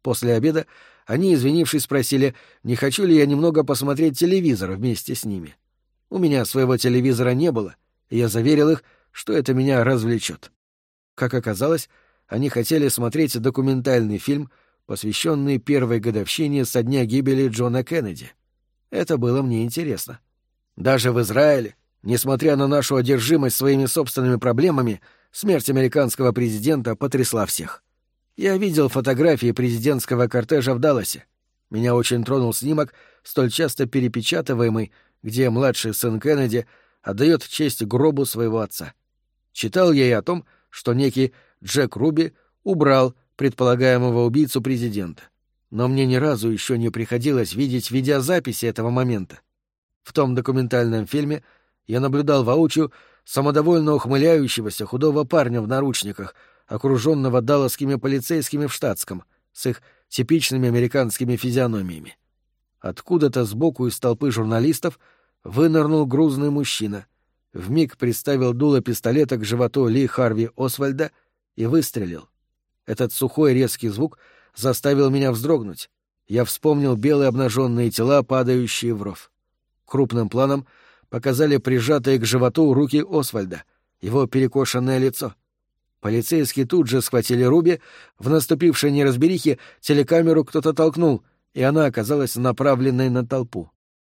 После обеда они, извинившись, спросили, не хочу ли я немного посмотреть телевизор вместе с ними. У меня своего телевизора не было, и я заверил их, что это меня развлечет. Как оказалось, они хотели смотреть документальный фильм, посвященный первой годовщине со дня гибели Джона Кеннеди. Это было мне интересно. Даже в Израиле, несмотря на нашу одержимость своими собственными проблемами, смерть американского президента потрясла всех. Я видел фотографии президентского кортежа в Далласе. Меня очень тронул снимок, столь часто перепечатываемый, где младший сын Кеннеди отдает честь гробу своего отца. Читал я и о том, что некий Джек Руби убрал предполагаемого убийцу президента. Но мне ни разу еще не приходилось видеть видеозаписи этого момента. В том документальном фильме я наблюдал воочию самодовольно ухмыляющегося худого парня в наручниках, окруженного далласскими полицейскими в штатском, с их типичными американскими физиономиями. Откуда-то сбоку из толпы журналистов вынырнул грузный мужчина, вмиг приставил дуло пистолета к животу Ли Харви Освальда и выстрелил. Этот сухой резкий звук заставил меня вздрогнуть. Я вспомнил белые обнаженные тела, падающие в ров. Крупным планом показали прижатые к животу руки Освальда, его перекошенное лицо. Полицейские тут же схватили Руби, в наступившей неразберихе телекамеру кто-то толкнул, и она оказалась направленной на толпу.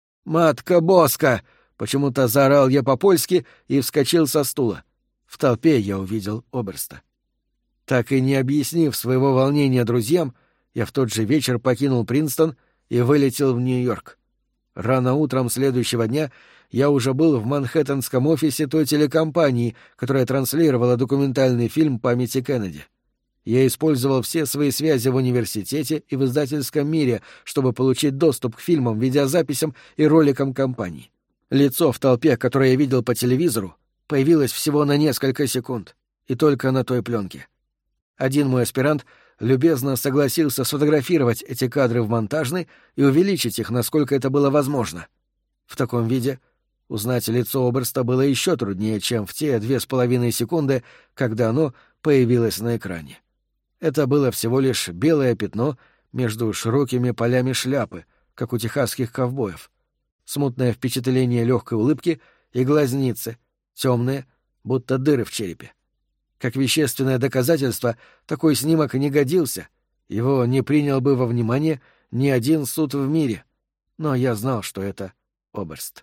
«Матка Боска!» — почему-то заорал я по-польски и вскочил со стула. В толпе я увидел Оберста. Так и не объяснив своего волнения друзьям, я в тот же вечер покинул Принстон и вылетел в Нью-Йорк. Рано утром следующего дня я уже был в манхэттенском офисе той телекомпании, которая транслировала документальный фильм «Памяти Кеннеди». Я использовал все свои связи в университете и в издательском мире, чтобы получить доступ к фильмам, видеозаписям и роликам компании. Лицо в толпе, которое я видел по телевизору, появилось всего на несколько секунд, и только на той пленке. Один мой аспирант любезно согласился сфотографировать эти кадры в монтажной и увеличить их, насколько это было возможно. В таком виде узнать лицо Оберста было еще труднее, чем в те 2,5 секунды, когда оно появилось на экране. Это было всего лишь белое пятно между широкими полями шляпы, как у техасских ковбоев. Смутное впечатление легкой улыбки и глазницы, темные, будто дыры в черепе. Как вещественное доказательство такой снимок не годился, его не принял бы во внимание ни один суд в мире. Но я знал, что это Оберст.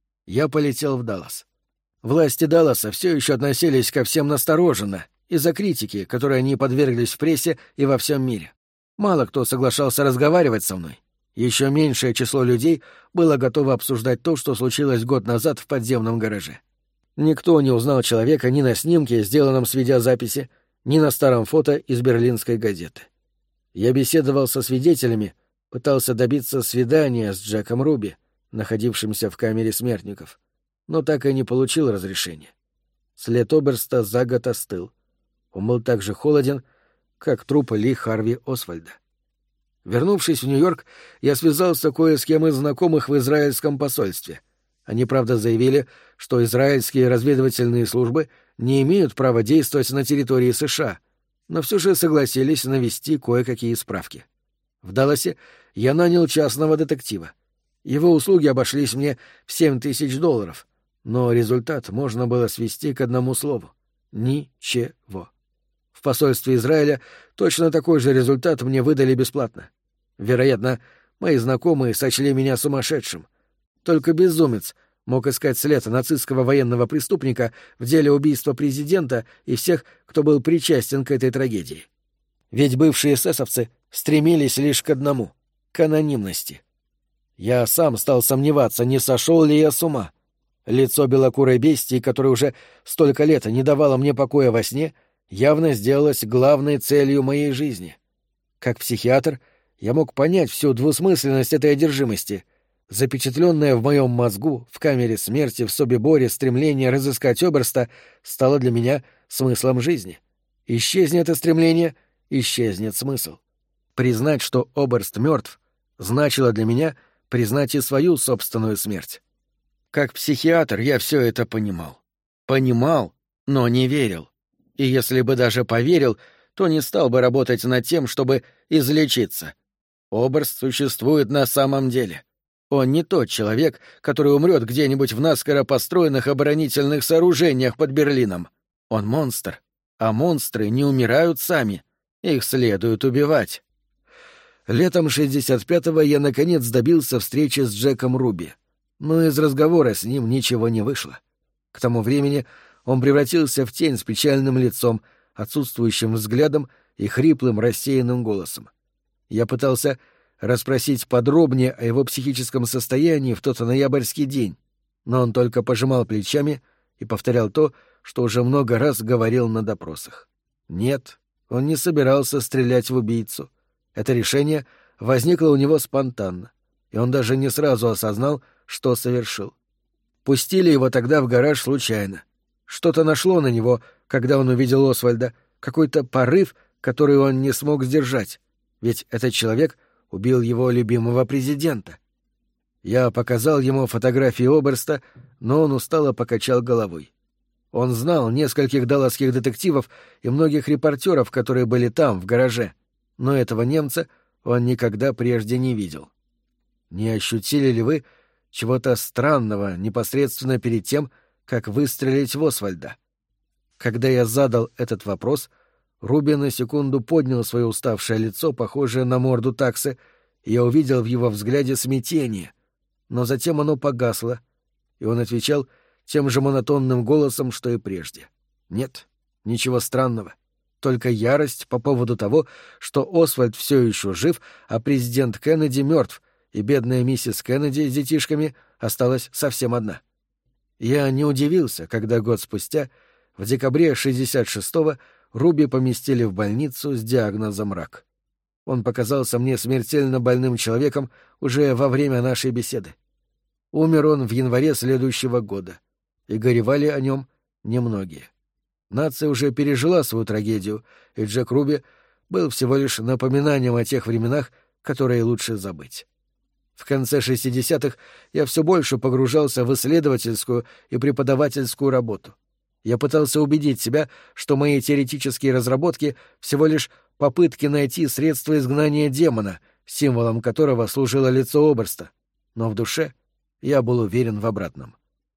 Я полетел в Даллас. Власти Далласа все еще относились ко всем настороженно из-за критики, которой они подверглись в прессе и во всем мире. Мало кто соглашался разговаривать со мной. Еще меньшее число людей было готово обсуждать то, что случилось год назад в подземном гараже. Никто не узнал человека ни на снимке, сделанном с видеозаписи, ни на старом фото из берлинской газеты. Я беседовал со свидетелями, пытался добиться свидания с Джеком Руби, находившимся в камере смертников, но так и не получил разрешения. След Оберста за год остыл. Он был так же холоден, как труп Ли Харви Освальда. Вернувшись в Нью-Йорк, я связался кое с кем из знакомых в израильском посольстве. Они, правда, заявили, что израильские разведывательные службы не имеют права действовать на территории США, но все же согласились навести кое-какие справки. В Далласе я нанял частного детектива. Его услуги обошлись мне в $7,000, но результат можно было свести к одному слову — ничего. В посольстве Израиля точно такой же результат мне выдали бесплатно. Вероятно, мои знакомые сочли меня сумасшедшим. Только безумец мог искать след нацистского военного преступника в деле убийства президента и всех, кто был причастен к этой трагедии. Ведь бывшие эсэсовцы стремились лишь к одному — к анонимности. Я сам стал сомневаться, не сошел ли я с ума. Лицо белокурой бестии, которое уже столько лет не давало мне покоя во сне, явно сделалось главной целью моей жизни. Как психиатр я мог понять всю двусмысленность этой одержимости. Запечатленное в моем мозгу, в камере смерти, в Собиборе стремление разыскать Оберста стало для меня смыслом жизни. Исчезнет это стремление, исчезнет смысл. Признать, что Оберст мертв, значило для меня признать и свою собственную смерть. Как психиатр я все это понимал. Понимал, но не верил. И если бы даже поверил, то не стал бы работать над тем, чтобы излечиться. Оберст существует на самом деле. Он не тот человек, который умрет где-нибудь в наскоро построенных оборонительных сооружениях под Берлином. Он монстр, а монстры не умирают сами. Их следует убивать. Летом 65-го я наконец добился встречи с Джеком Руби, но из разговора с ним ничего не вышло. К тому времени он превратился в тень с печальным лицом, отсутствующим взглядом и хриплым рассеянным голосом. Я пытался расспросить подробнее о его психическом состоянии в тот ноябрьский день, но он только пожимал плечами и повторял то, что уже много раз говорил на допросах. Нет, он не собирался стрелять в убийцу. Это решение возникло у него спонтанно, и он даже не сразу осознал, что совершил. Пустили его тогда в гараж случайно. Что-то нашло на него, когда он увидел Освальда, какой-то порыв, который он не смог сдержать, ведь этот человек убил его любимого президента. Я показал ему фотографии Оберста, но он устало покачал головой. Он знал нескольких далласских детективов и многих репортеров, которые были там, в гараже, но этого немца он никогда прежде не видел. Не ощутили ли вы чего-то странного непосредственно перед тем, как выстрелить в Освальда? Когда я задал этот вопрос, Руби на секунду поднял свое уставшее лицо, похожее на морду таксы, и я увидел в его взгляде смятение. Но затем оно погасло, и он отвечал тем же монотонным голосом, что и прежде. Нет, ничего странного. Только ярость по поводу того, что Освальд все еще жив, а президент Кеннеди мертв, и бедная миссис Кеннеди с детишками осталась совсем одна. Я не удивился, когда год спустя, в декабре 66-го, Руби поместили в больницу с диагнозом рак. Он показался мне смертельно больным человеком уже во время нашей беседы. Умер он в январе следующего года, и горевали о нем немногие. Нация уже пережила свою трагедию, и Джек Руби был всего лишь напоминанием о тех временах, которые лучше забыть. В конце 60-х я все больше погружался в исследовательскую и преподавательскую работу. Я пытался убедить себя, что мои теоретические разработки всего лишь попытки найти средства изгнания демона, символом которого служило лицо Оберста. Но в душе я был уверен в обратном.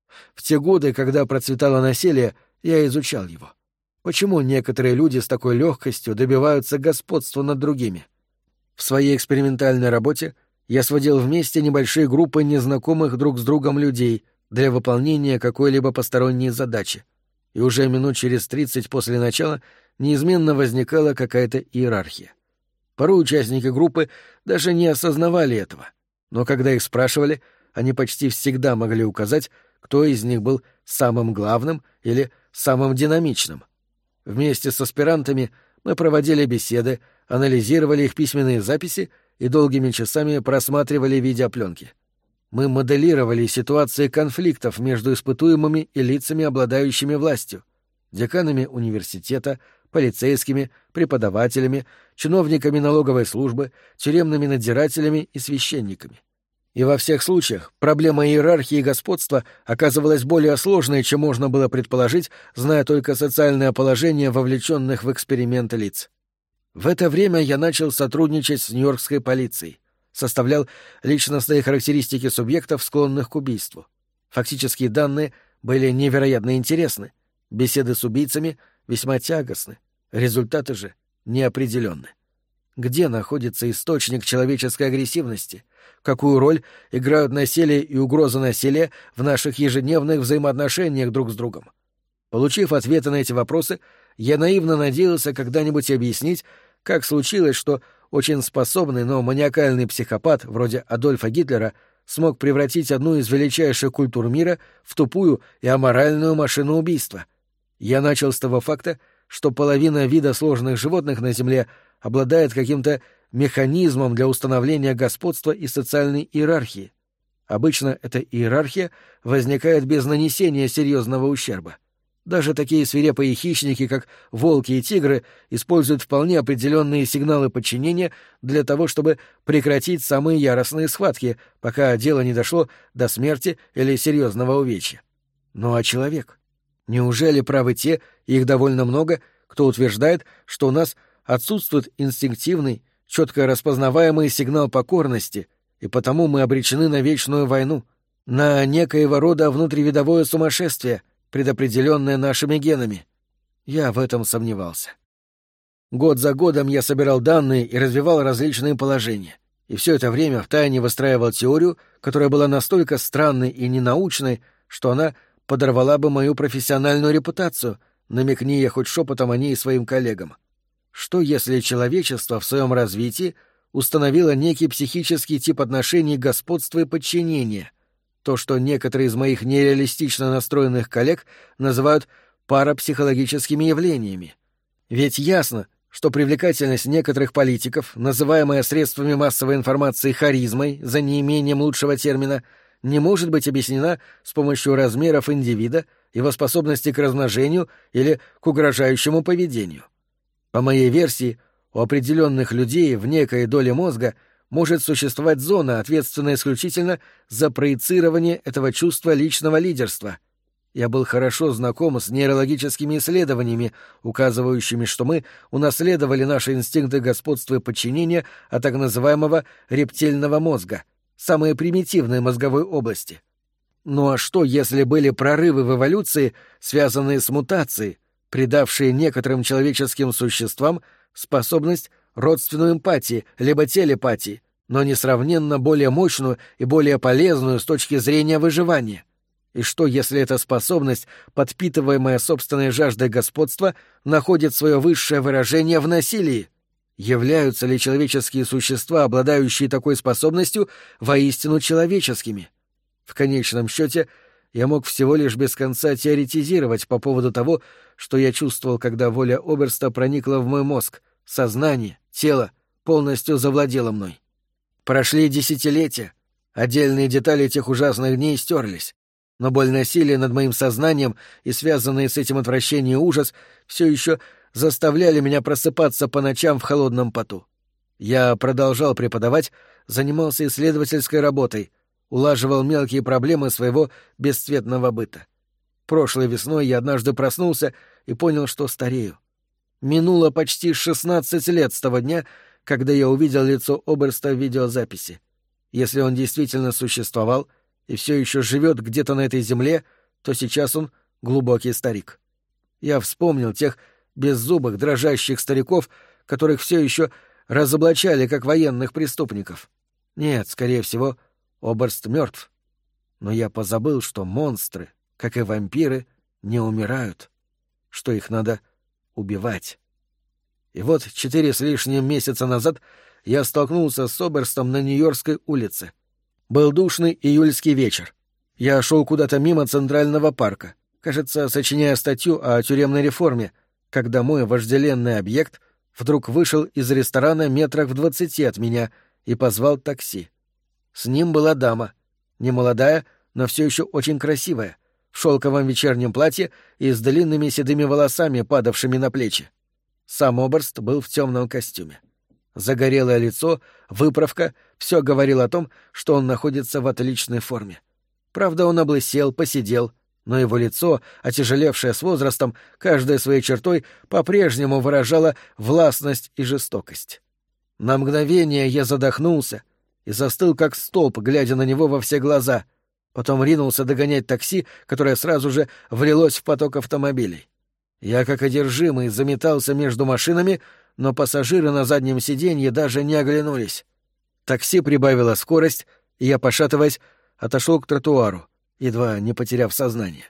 В те годы, когда процветало насилие, я изучал его. Почему некоторые люди с такой легкостью добиваются господства над другими? В своей экспериментальной работе я сводил вместе небольшие группы незнакомых друг с другом людей для выполнения какой-либо посторонней задачи, и уже минут через 30 после начала неизменно возникала какая-то иерархия. Порой участники группы даже не осознавали этого, но когда их спрашивали, они почти всегда могли указать, кто из них был самым главным или самым динамичным. Вместе с аспирантами мы проводили беседы, анализировали их письменные записи и долгими часами просматривали видеопленки. Мы моделировали ситуации конфликтов между испытуемыми и лицами, обладающими властью, деканами университета, полицейскими, преподавателями, чиновниками налоговой службы, тюремными надзирателями и священниками. И во всех случаях проблема иерархии и господства оказывалась более сложной, чем можно было предположить, зная только социальное положение вовлеченных в эксперимент лиц. В это время я начал сотрудничать с нью-йоркской полицией, составлял личностные характеристики субъектов, склонных к убийству. Фактические данные были невероятно интересны, беседы с убийцами весьма тягостны, результаты же неопределенны. Где находится источник человеческой агрессивности? Какую роль играют насилие и угроза насилия в наших ежедневных взаимоотношениях друг с другом? Получив ответы на эти вопросы, я наивно надеялся когда-нибудь объяснить, как случилось, что очень способный, но маниакальный психопат вроде Адольфа Гитлера смог превратить одну из величайших культур мира в тупую и аморальную машину убийства. Я начал с того факта, что половина вида сложных животных на Земле обладает каким-то механизмом для установления господства и социальной иерархии. Обычно эта иерархия возникает без нанесения серьезного ущерба. Даже такие свирепые хищники, как волки и тигры, используют вполне определенные сигналы подчинения для того, чтобы прекратить самые яростные схватки, пока дело не дошло до смерти или серьезного увечья. Ну а человек? Неужели правы те, и их довольно много, кто утверждает, что у нас отсутствует инстинктивный, четко распознаваемый сигнал покорности, и потому мы обречены на вечную войну, на некоего рода внутривидовое сумасшествие, предопределенное нашими генами. Я в этом сомневался. Год за годом я собирал данные и развивал различные положения, и все это время втайне выстраивал теорию, которая была настолько странной и ненаучной, что она подорвала бы мою профессиональную репутацию, намекни я хоть шепотом о ней своим коллегам. Что если человечество в своем развитии установило некий психический тип отношений господства и подчинения, то, что некоторые из моих нереалистично настроенных коллег называют парапсихологическими явлениями? Ведь ясно, что привлекательность некоторых политиков, называемая средствами массовой информации харизмой, за неимением лучшего термина, не может быть объяснена с помощью размеров индивида, его способности к размножению или к угрожающему поведению. По моей версии, у определенных людей в некой доле мозга может существовать зона, ответственная исключительно за проецирование этого чувства личного лидерства. Я был хорошо знаком с нейрологическими исследованиями, указывающими, что мы унаследовали наши инстинкты господства и подчинения от так называемого рептильного мозга, самой примитивной мозговой области. Ну а что, если были прорывы в эволюции, связанные с мутацией, придавшие некоторым человеческим существам способность родственной эмпатии либо телепатии, но несравненно более мощную и более полезную с точки зрения выживания? И что, если эта способность, подпитываемая собственной жаждой господства, находит свое высшее выражение в насилии? Являются ли человеческие существа, обладающие такой способностью, воистину человеческими? В конечном счете, я мог всего лишь без конца теоретизировать по поводу того, что я чувствовал, когда воля Оберста проникла в мой мозг, сознание, тело, полностью завладело мной. Прошли десятилетия, отдельные детали тех ужасных дней стерлись, но боль насилия над моим сознанием и связанные с этим отвращение и ужас все еще заставляли меня просыпаться по ночам в холодном поту. Я продолжал преподавать, занимался исследовательской работой, улаживал мелкие проблемы своего бесцветного быта. Прошлой весной я однажды проснулся и понял, что старею. Минуло почти 16 лет с того дня, когда я увидел лицо Оберста в видеозаписи. Если он действительно существовал и все еще живет где-то на этой земле, то сейчас он глубокий старик. Я вспомнил тех беззубых, дрожащих стариков, которых все еще разоблачали как военных преступников. Нет, скорее всего, Оберст мертв. Но я позабыл, что монстры, как и вампиры, не умирают, что их надо убивать. И вот 4 с лишним месяца назад я столкнулся с Оберстом на Нью-Йоркской улице. Был душный июльский вечер. Я шел куда-то мимо Центрального парка, кажется, сочиняя статью о тюремной реформе, когда мой вожделенный объект вдруг вышел из ресторана метрах в 20 от меня и позвал такси. С ним была дама, немолодая, но все еще очень красивая, в шелковом вечернем платье и с длинными седыми волосами, падавшими на плечи. Сам Оберст был в темном костюме. Загорелое лицо, выправка — все говорило о том, что он находится в отличной форме. Правда, он облысел, посидел, но его лицо, отяжелевшее с возрастом, каждой своей чертой по-прежнему выражало властность и жестокость. На мгновение я задохнулся и застыл как столб, глядя на него во все глаза, потом ринулся догонять такси, которое сразу же влилось в поток автомобилей. Я, как одержимый, заметался между машинами, но пассажиры на заднем сиденье даже не оглянулись. Такси прибавило скорость, и я, пошатываясь, отошел к тротуару, едва не потеряв сознание.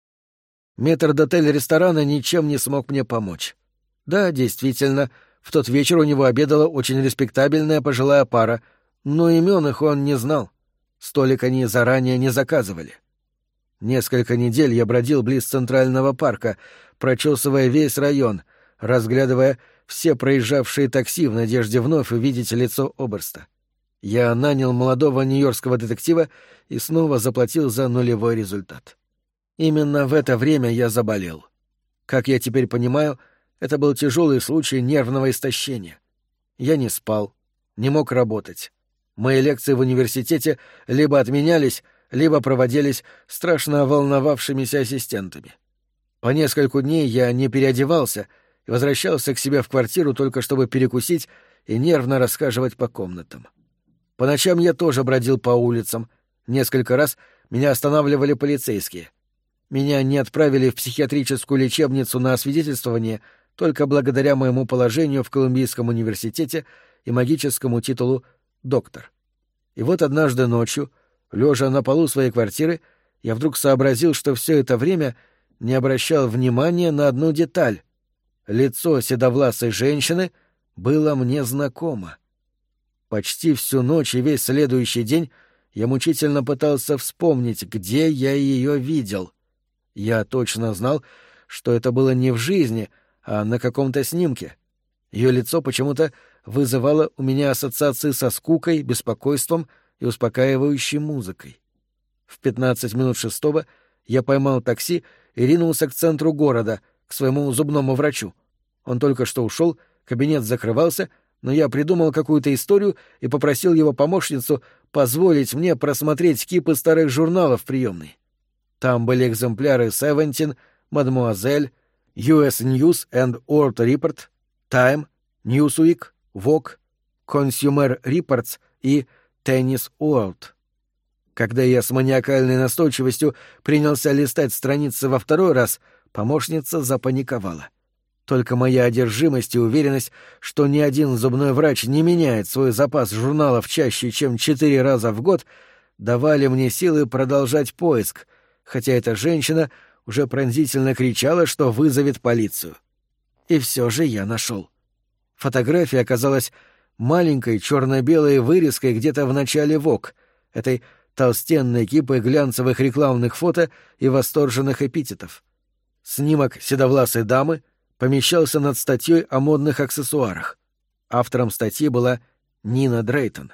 Метрдотель ресторана ничем не смог мне помочь. Да, действительно, в тот вечер у него обедала очень респектабельная пожилая пара, но имен их он не знал. Столик они заранее не заказывали. Несколько недель я бродил близ Центрального парка, прочесывая весь район, разглядывая все проезжавшие такси в надежде вновь увидеть лицо Оберста. Я нанял молодого нью-йоркского детектива и снова заплатил за нулевой результат. Именно в это время я заболел. Как я теперь понимаю, это был тяжелый случай нервного истощения. Я не спал, не мог работать. Мои лекции в университете либо отменялись, либо проводились страшно волновавшимися ассистентами. По нескольку дней я не переодевался и возвращался к себе в квартиру только чтобы перекусить и нервно расхаживать по комнатам. По ночам я тоже бродил по улицам. Несколько раз меня останавливали полицейские. Меня не отправили в психиатрическую лечебницу на освидетельствование только благодаря моему положению в Колумбийском университете и магическому титулу «доктор». И вот однажды ночью, лежа на полу своей квартиры, я вдруг сообразил, что все это время не обращал внимания на одну деталь. Лицо седовласой женщины было мне знакомо. Почти всю ночь и весь следующий день я мучительно пытался вспомнить, где я ее видел. Я точно знал, что это было не в жизни, а на каком-то снимке. Ее лицо почему-то вызывало у меня ассоциации со скукой, беспокойством и успокаивающей музыкой. В 15 минут шестого я поймал такси и ринулся к центру города, к своему зубному врачу. Он только что ушел, кабинет закрывался, но я придумал какую-то историю и попросил его помощницу позволить мне просмотреть кипы старых журналов в приемной. Там были экземпляры «Севентин», «Мадемуазель», «US News and World Report», «Time», «Newsweek», «Vogue», «Consumer Reports» и «Tennis World». Когда я с маниакальной настойчивостью принялся листать страницы во второй раз, помощница запаниковала. Только моя одержимость и уверенность, что ни один зубной врач не меняет свой запас журналов чаще, чем 4 раза в год, давали мне силы продолжать поиск, хотя эта женщина уже пронзительно кричала, что вызовет полицию. И все же я нашел. Фотография оказалась маленькой черно-белой вырезкой где-то в начале ВОК, этой толстенной кипой глянцевых рекламных фото и восторженных эпитетов. Снимок седовласой дамы помещался над статьей о модных аксессуарах. Автором статьи была Нина Дрейтон.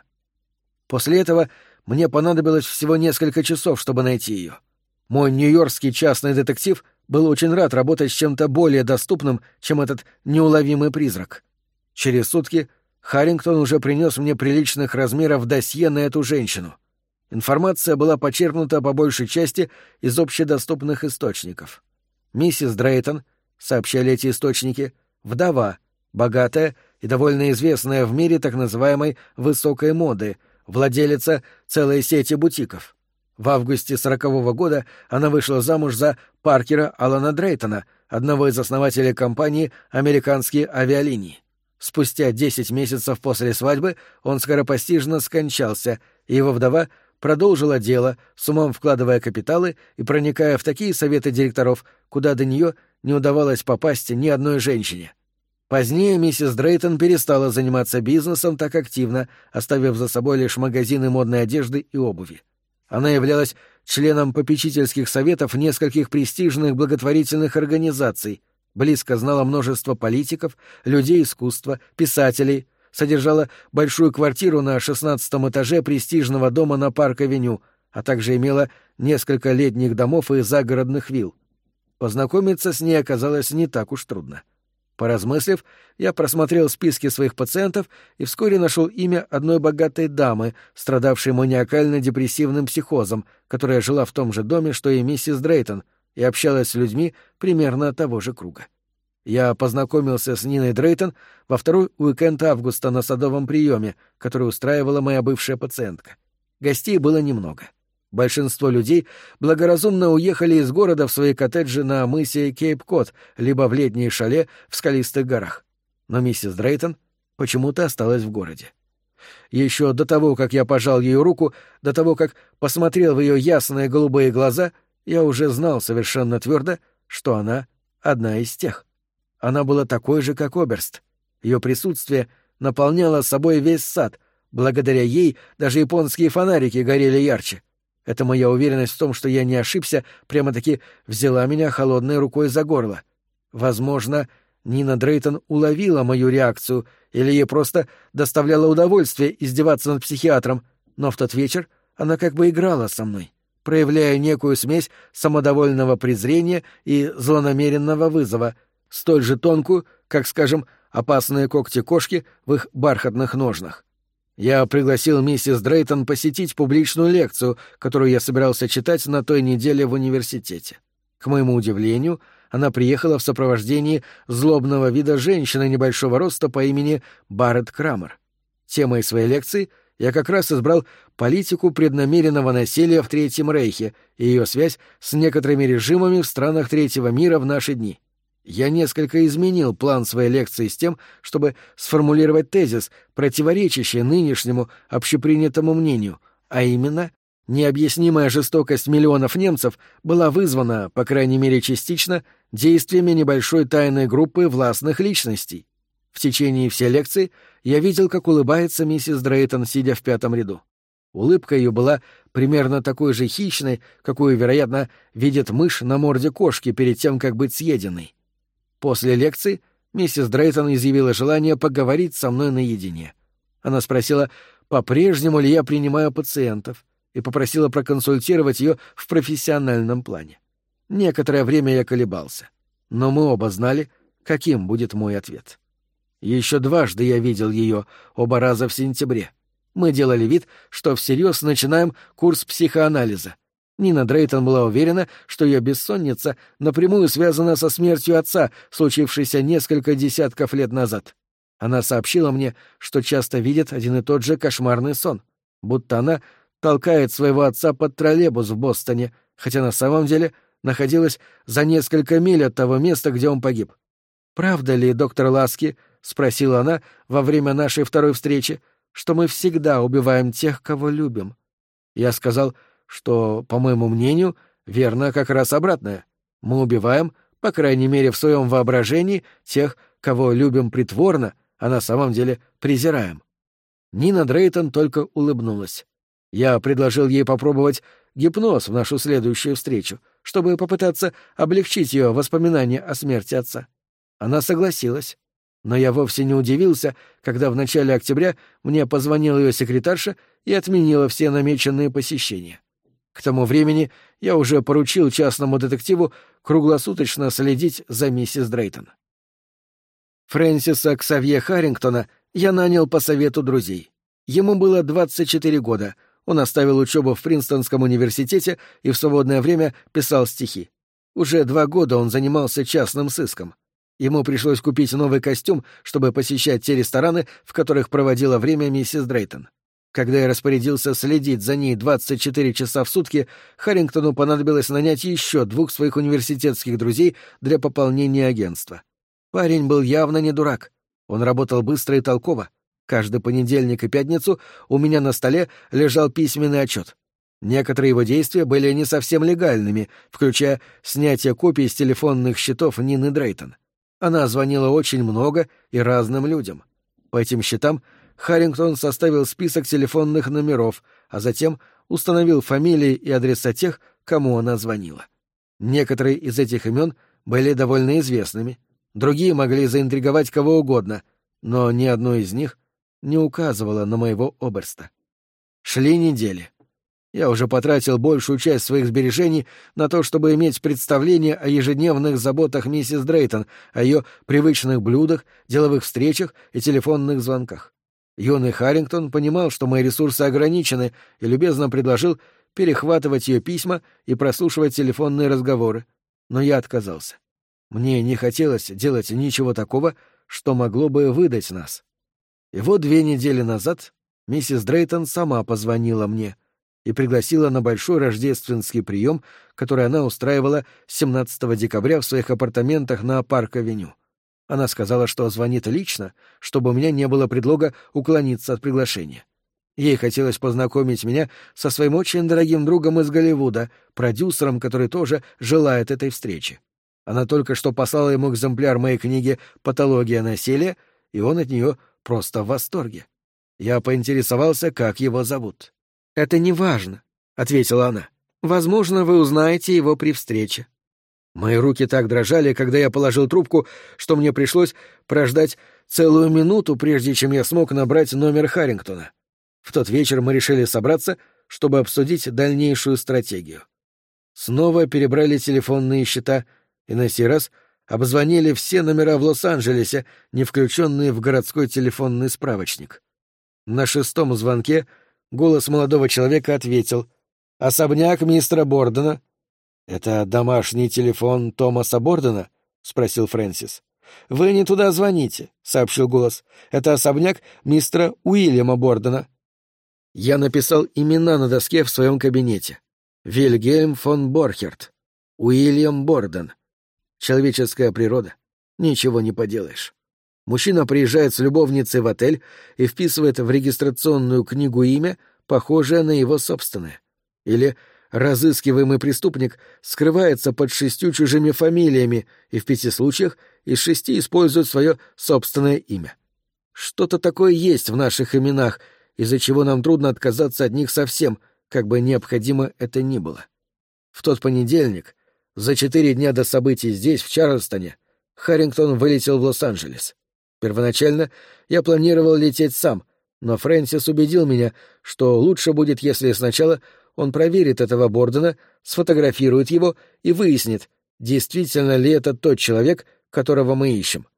После этого мне понадобилось всего несколько часов, чтобы найти ее. Мой нью-йоркский частный детектив был очень рад работать с чем-то более доступным, чем этот неуловимый призрак. Через сутки Харрингтон уже принес мне приличных размеров досье на эту женщину. Информация была почерпнута по большей части из общедоступных источников. Миссис Дрейтон, сообщали эти источники, вдова, богатая и довольно известная в мире так называемой «высокой моды», владелица целой сети бутиков. В августе 40-го года она вышла замуж за Паркера Алана Дрейтона, одного из основателей компании «Американские авиалинии». Спустя 10 месяцев после свадьбы он скоропостижно скончался, и его вдова продолжила дело, с умом вкладывая капиталы и проникая в такие советы директоров, куда до нее не удавалось попасть ни одной женщине. Позднее миссис Дрейтон перестала заниматься бизнесом так активно, оставив за собой лишь магазины модной одежды и обуви. Она являлась членом попечительских советов нескольких престижных благотворительных организаций, близко знала множество политиков, людей искусства, писателей, содержала большую квартиру на 16-м этаже престижного дома на Парк-авеню, а также имела несколько летних домов и загородных вилл. Познакомиться с ней оказалось не так уж трудно. Поразмыслив, я просмотрел списки своих пациентов и вскоре нашел имя одной богатой дамы, страдавшей маниакально-депрессивным психозом, которая жила в том же доме, что и миссис Дрейтон, и общалась с людьми примерно того же круга. Я познакомился с Ниной Дрейтон во второй уикенд августа на садовом приеме, который устраивала моя бывшая пациентка. Гостей было немного. Большинство людей благоразумно уехали из города в свои коттеджи на мысе Кейп-Кот, либо в летние шале в скалистых горах. Но миссис Дрейтон почему-то осталась в городе. Еще до того, как я пожал ее руку, до того, как посмотрел в ее ясные голубые глаза, я уже знал совершенно твердо, что она одна из тех. Она была такой же, как Оберст. Ее присутствие наполняло собой весь сад. Благодаря ей даже японские фонарики горели ярче. Эта моя уверенность в том, что я не ошибся, прямо-таки взяла меня холодной рукой за горло. Возможно, Нина Дрейтон уловила мою реакцию, или ей просто доставляло удовольствие издеваться над психиатром, но в тот вечер она как бы играла со мной, проявляя некую смесь самодовольного презрения и злонамеренного вызова, столь же тонкую, как, скажем, опасные когти кошки в их бархатных ножнах. Я пригласил миссис Дрейтон посетить публичную лекцию, которую я собирался читать на той неделе в университете. К моему удивлению, она приехала в сопровождении злобного вида женщины небольшого роста по имени Барретт Крамер. Темой своей лекции я как раз избрал политику преднамеренного насилия в Третьем Рейхе и ее связь с некоторыми режимами в странах Третьего мира в наши дни. Я несколько изменил план своей лекции с тем, чтобы сформулировать тезис, противоречащий нынешнему общепринятому мнению, а именно, необъяснимая жестокость миллионов немцев была вызвана, по крайней мере частично, действиями небольшой тайной группы властных личностей. В течение всей лекции я видел, как улыбается миссис Дрейтон, сидя в пятом ряду. Улыбка ее была примерно такой же хищной, какую, вероятно, видит мышь на морде кошки перед тем, как быть съеденной. После лекции миссис Дрейтон изъявила желание поговорить со мной наедине. Она спросила, по-прежнему ли я принимаю пациентов, и попросила проконсультировать ее в профессиональном плане. Некоторое время я колебался, но мы оба знали, каким будет мой ответ. Еще дважды я видел ее, оба раза в сентябре. Мы делали вид, что всерьез начинаем курс психоанализа. Нина Дрейтон была уверена, что ее бессонница напрямую связана со смертью отца, случившейся несколько десятков лет назад. Она сообщила мне, что часто видит один и тот же кошмарный сон, будто она толкает своего отца под троллейбус в Бостоне, хотя на самом деле находилась за несколько миль от того места, где он погиб. «Правда ли, доктор Ласки, — спросила она во время нашей второй встречи, — что мы всегда убиваем тех, кого любим?» Я сказал, что, по моему мнению, верно как раз обратное. Мы убиваем, по крайней мере в своем воображении, тех, кого любим притворно, а на самом деле презираем. Нина Дрейтон только улыбнулась. Я предложил ей попробовать гипноз в нашу следующую встречу, чтобы попытаться облегчить ее воспоминания о смерти отца. Она согласилась. Но я вовсе не удивился, когда в начале октября мне позвонила ее секретарша и отменила все намеченные посещения. К тому времени я уже поручил частному детективу круглосуточно следить за миссис Дрейтон. Фрэнсиса Ксавье Харрингтона я нанял по совету друзей. Ему было 24 года, он оставил учебу в Принстонском университете и в свободное время писал стихи. Уже 2 года он занимался частным сыском. Ему пришлось купить новый костюм, чтобы посещать те рестораны, в которых проводила время миссис Дрейтон. Когда я распорядился следить за ней 24 часа в сутки, Харрингтону понадобилось нанять еще 2 своих университетских друзей для пополнения агентства. Парень был явно не дурак. Он работал быстро и толково. Каждый понедельник и пятницу у меня на столе лежал письменный отчет. Некоторые его действия были не совсем легальными, включая снятие копий с телефонных счетов Нины Дрейтон. Она звонила очень много и разным людям. По этим счетам Харрингтон составил список телефонных номеров, а затем установил фамилии и адреса тех, кому она звонила. Некоторые из этих имен были довольно известными, другие могли заинтриговать кого угодно, но ни одно из них не указывало на моего оберста. Шли недели. Я уже потратил большую часть своих сбережений на то, чтобы иметь представление о ежедневных заботах миссис Дрейтон, о ее привычных блюдах, деловых встречах и телефонных звонках. Юный Харрингтон понимал, что мои ресурсы ограничены, и любезно предложил перехватывать ее письма и прослушивать телефонные разговоры. Но я отказался. Мне не хотелось делать ничего такого, что могло бы выдать нас. И вот 2 недели назад миссис Дрейтон сама позвонила мне и пригласила на большой рождественский прием, который она устраивала 17 декабря в своих апартаментах на Парк-авеню. Она сказала, что звонит лично, чтобы у меня не было предлога уклониться от приглашения. Ей хотелось познакомить меня со своим очень дорогим другом из Голливуда, продюсером, который тоже желает этой встречи. Она только что послала ему экземпляр моей книги «Патология насилия», и он от нее просто в восторге. Я поинтересовался, как его зовут. «Это не важно», — ответила она. «Возможно, вы узнаете его при встрече». Мои руки так дрожали, когда я положил трубку, что мне пришлось прождать целую минуту, прежде чем я смог набрать номер Харрингтона. В тот вечер мы решили собраться, чтобы обсудить дальнейшую стратегию. Снова перебрали телефонные счета и на сей раз обзвонили все номера в Лос-Анджелесе, не включенные в городской телефонный справочник. На 6-м звонке голос молодого человека ответил: «Особняк мистера Бордена». «Это домашний телефон Томаса Бордена?» — спросил Фрэнсис. «Вы не туда звоните», — сообщил голос. «Это особняк мистера Уильяма Бордена». Я написал имена на доске в своем кабинете. Вильгельм фон Борхерт. Уильям Борден. Человеческая природа. Ничего не поделаешь. Мужчина приезжает с любовницей в отель и вписывает в регистрационную книгу имя, похожее на его собственное. Или разыскиваемый преступник скрывается под 6 чужими фамилиями и в 5 случаях из 6 использует свое собственное имя. Что-то такое есть в наших именах, из-за чего нам трудно отказаться от них совсем, как бы необходимо это ни было. В тот понедельник, за 4 дня до событий здесь, в Чарльстоне, Харрингтон вылетел в Лос-Анджелес. Первоначально я планировал лететь сам, но Фрэнсис убедил меня, что лучше будет, если сначала он проверит этого Бордена, сфотографирует его и выяснит, действительно ли это тот человек, которого мы ищем.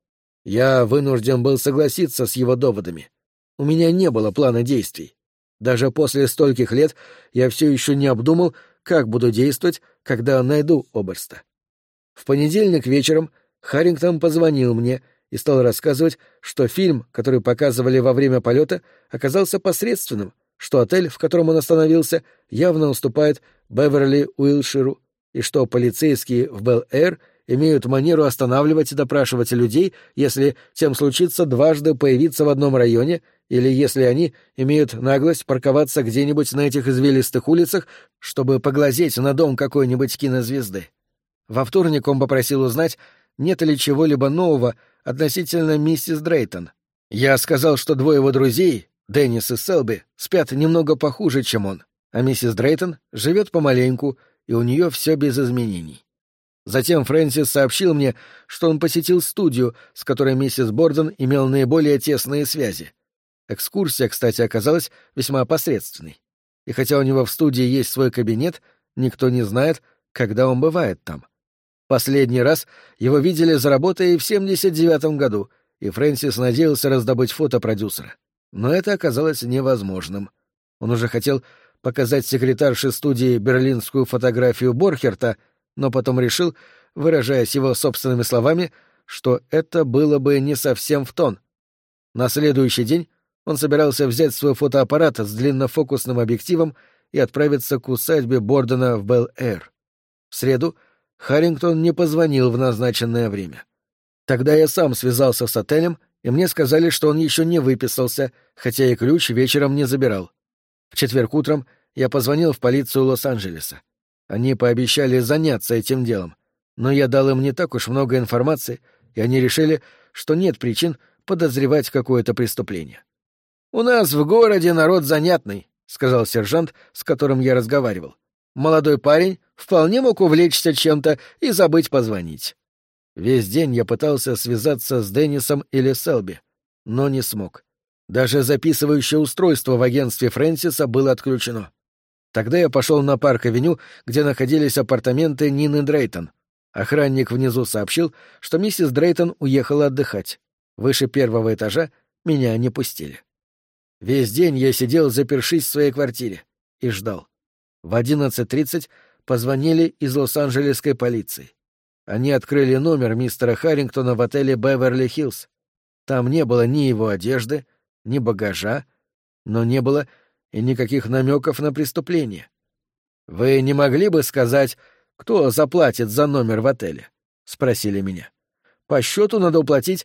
Я вынужден был согласиться с его доводами. У меня не было плана действий. Даже после стольких лет я все еще не обдумал, как буду действовать, когда найду Оберста. В понедельник вечером Харрингтон позвонил мне и стал рассказывать, что фильм, который показывали во время полета, оказался посредственным, что отель, в котором он остановился, явно уступает Беверли-Уилширу, и что полицейские в Бел-Эйр имеют манеру останавливать и допрашивать людей, если тем случится дважды появиться в одном районе или если они имеют наглость парковаться где-нибудь на этих извилистых улицах, чтобы поглазеть на дом какой-нибудь кинозвезды. Во вторник он попросил узнать, нет ли чего-либо нового относительно миссис Дрейтон. Я сказал, что 2 его друзей, Деннис и Селби, спят немного похуже, чем он, а миссис Дрейтон живет помаленьку, и у нее все без изменений. Затем Фрэнсис сообщил мне, что он посетил студию, с которой миссис Борден имел наиболее тесные связи. Экскурсия, кстати, оказалась весьма посредственной. И хотя у него в студии есть свой кабинет, никто не знает, когда он бывает там. Последний раз его видели за работой в 79-м году, и Фрэнсис надеялся раздобыть фото продюсера. Но это оказалось невозможным. Он уже хотел показать секретарше студии берлинскую фотографию Борхерта, но потом решил, выражаясь его собственными словами, что это было бы не совсем в тон. На следующий день он собирался взять свой фотоаппарат с длиннофокусным объективом и отправиться к усадьбе Бордена в Бел-Эйр. В среду Харрингтон не позвонил в назначенное время. Тогда я сам связался с отелем, и мне сказали, что он еще не выписался, хотя и ключ вечером не забирал. В четверг утром я позвонил в полицию Лос-Анджелеса. Они пообещали заняться этим делом, но я дал им не так уж много информации, и они решили, что нет причин подозревать какое-то преступление. «У нас в городе народ занятный», — сказал сержант, с которым я разговаривал. «Молодой парень вполне мог увлечься чем-то и забыть позвонить». Весь день я пытался связаться с Деннисом или Селби, но не смог. Даже записывающее устройство в агентстве Фрэнсиса было отключено. Тогда я пошел на Парк-авеню, где находились апартаменты Нины Дрейтон. Охранник внизу сообщил, что миссис Дрейтон уехала отдыхать. Выше 1-го этажа меня не пустили. Весь день я сидел, запершись в своей квартире, и ждал. В 11:30 позвонили из Лос-Анджелесской полиции. Они открыли номер мистера Харрингтона в отеле «Беверли-Хиллз». Там не было ни его одежды, ни багажа, но не было и никаких намеков на преступление. «Вы не могли бы сказать, кто заплатит за номер в отеле?» — спросили меня. «По счету надо уплатить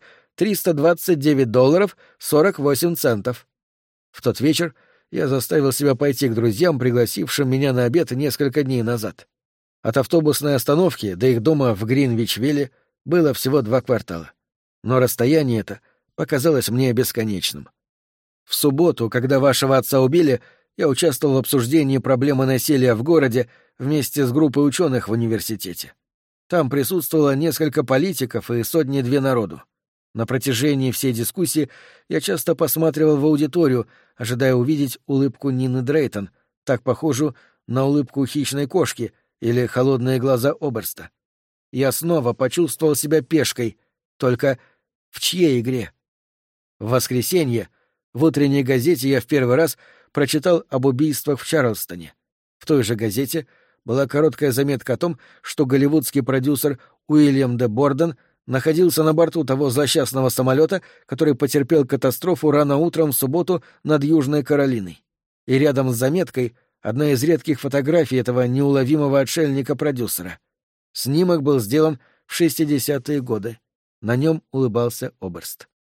$329.48. В тот вечер я заставил себя пойти к друзьям, пригласившим меня на обед несколько дней назад. От автобусной остановки до их дома в Гринвич-Вилле было всего 2 квартала. Но расстояние это показалось мне бесконечным. В субботу, когда вашего отца убили, я участвовал в обсуждении проблемы насилия в городе вместе с группой ученых в университете. Там присутствовало несколько политиков и 100-2 народу. На протяжении всей дискуссии я часто посматривал в аудиторию, ожидая увидеть улыбку Нины Дрейтон, так похожую на улыбку хищной кошки или холодные глаза Оберста. Я снова почувствовал себя пешкой, только в чьей игре? В воскресенье в утренней газете я в первый раз прочитал об убийствах в Чарльстоне. В той же газете была короткая заметка о том, что голливудский продюсер Уильям Д. Борден находился на борту того злосчастного самолета, который потерпел катастрофу рано утром в субботу над Южной Каролиной. И рядом с заметкой одна из редких фотографий этого неуловимого отшельника-продюсера. Снимок был сделан в 60-е годы. На нем улыбался Оберст.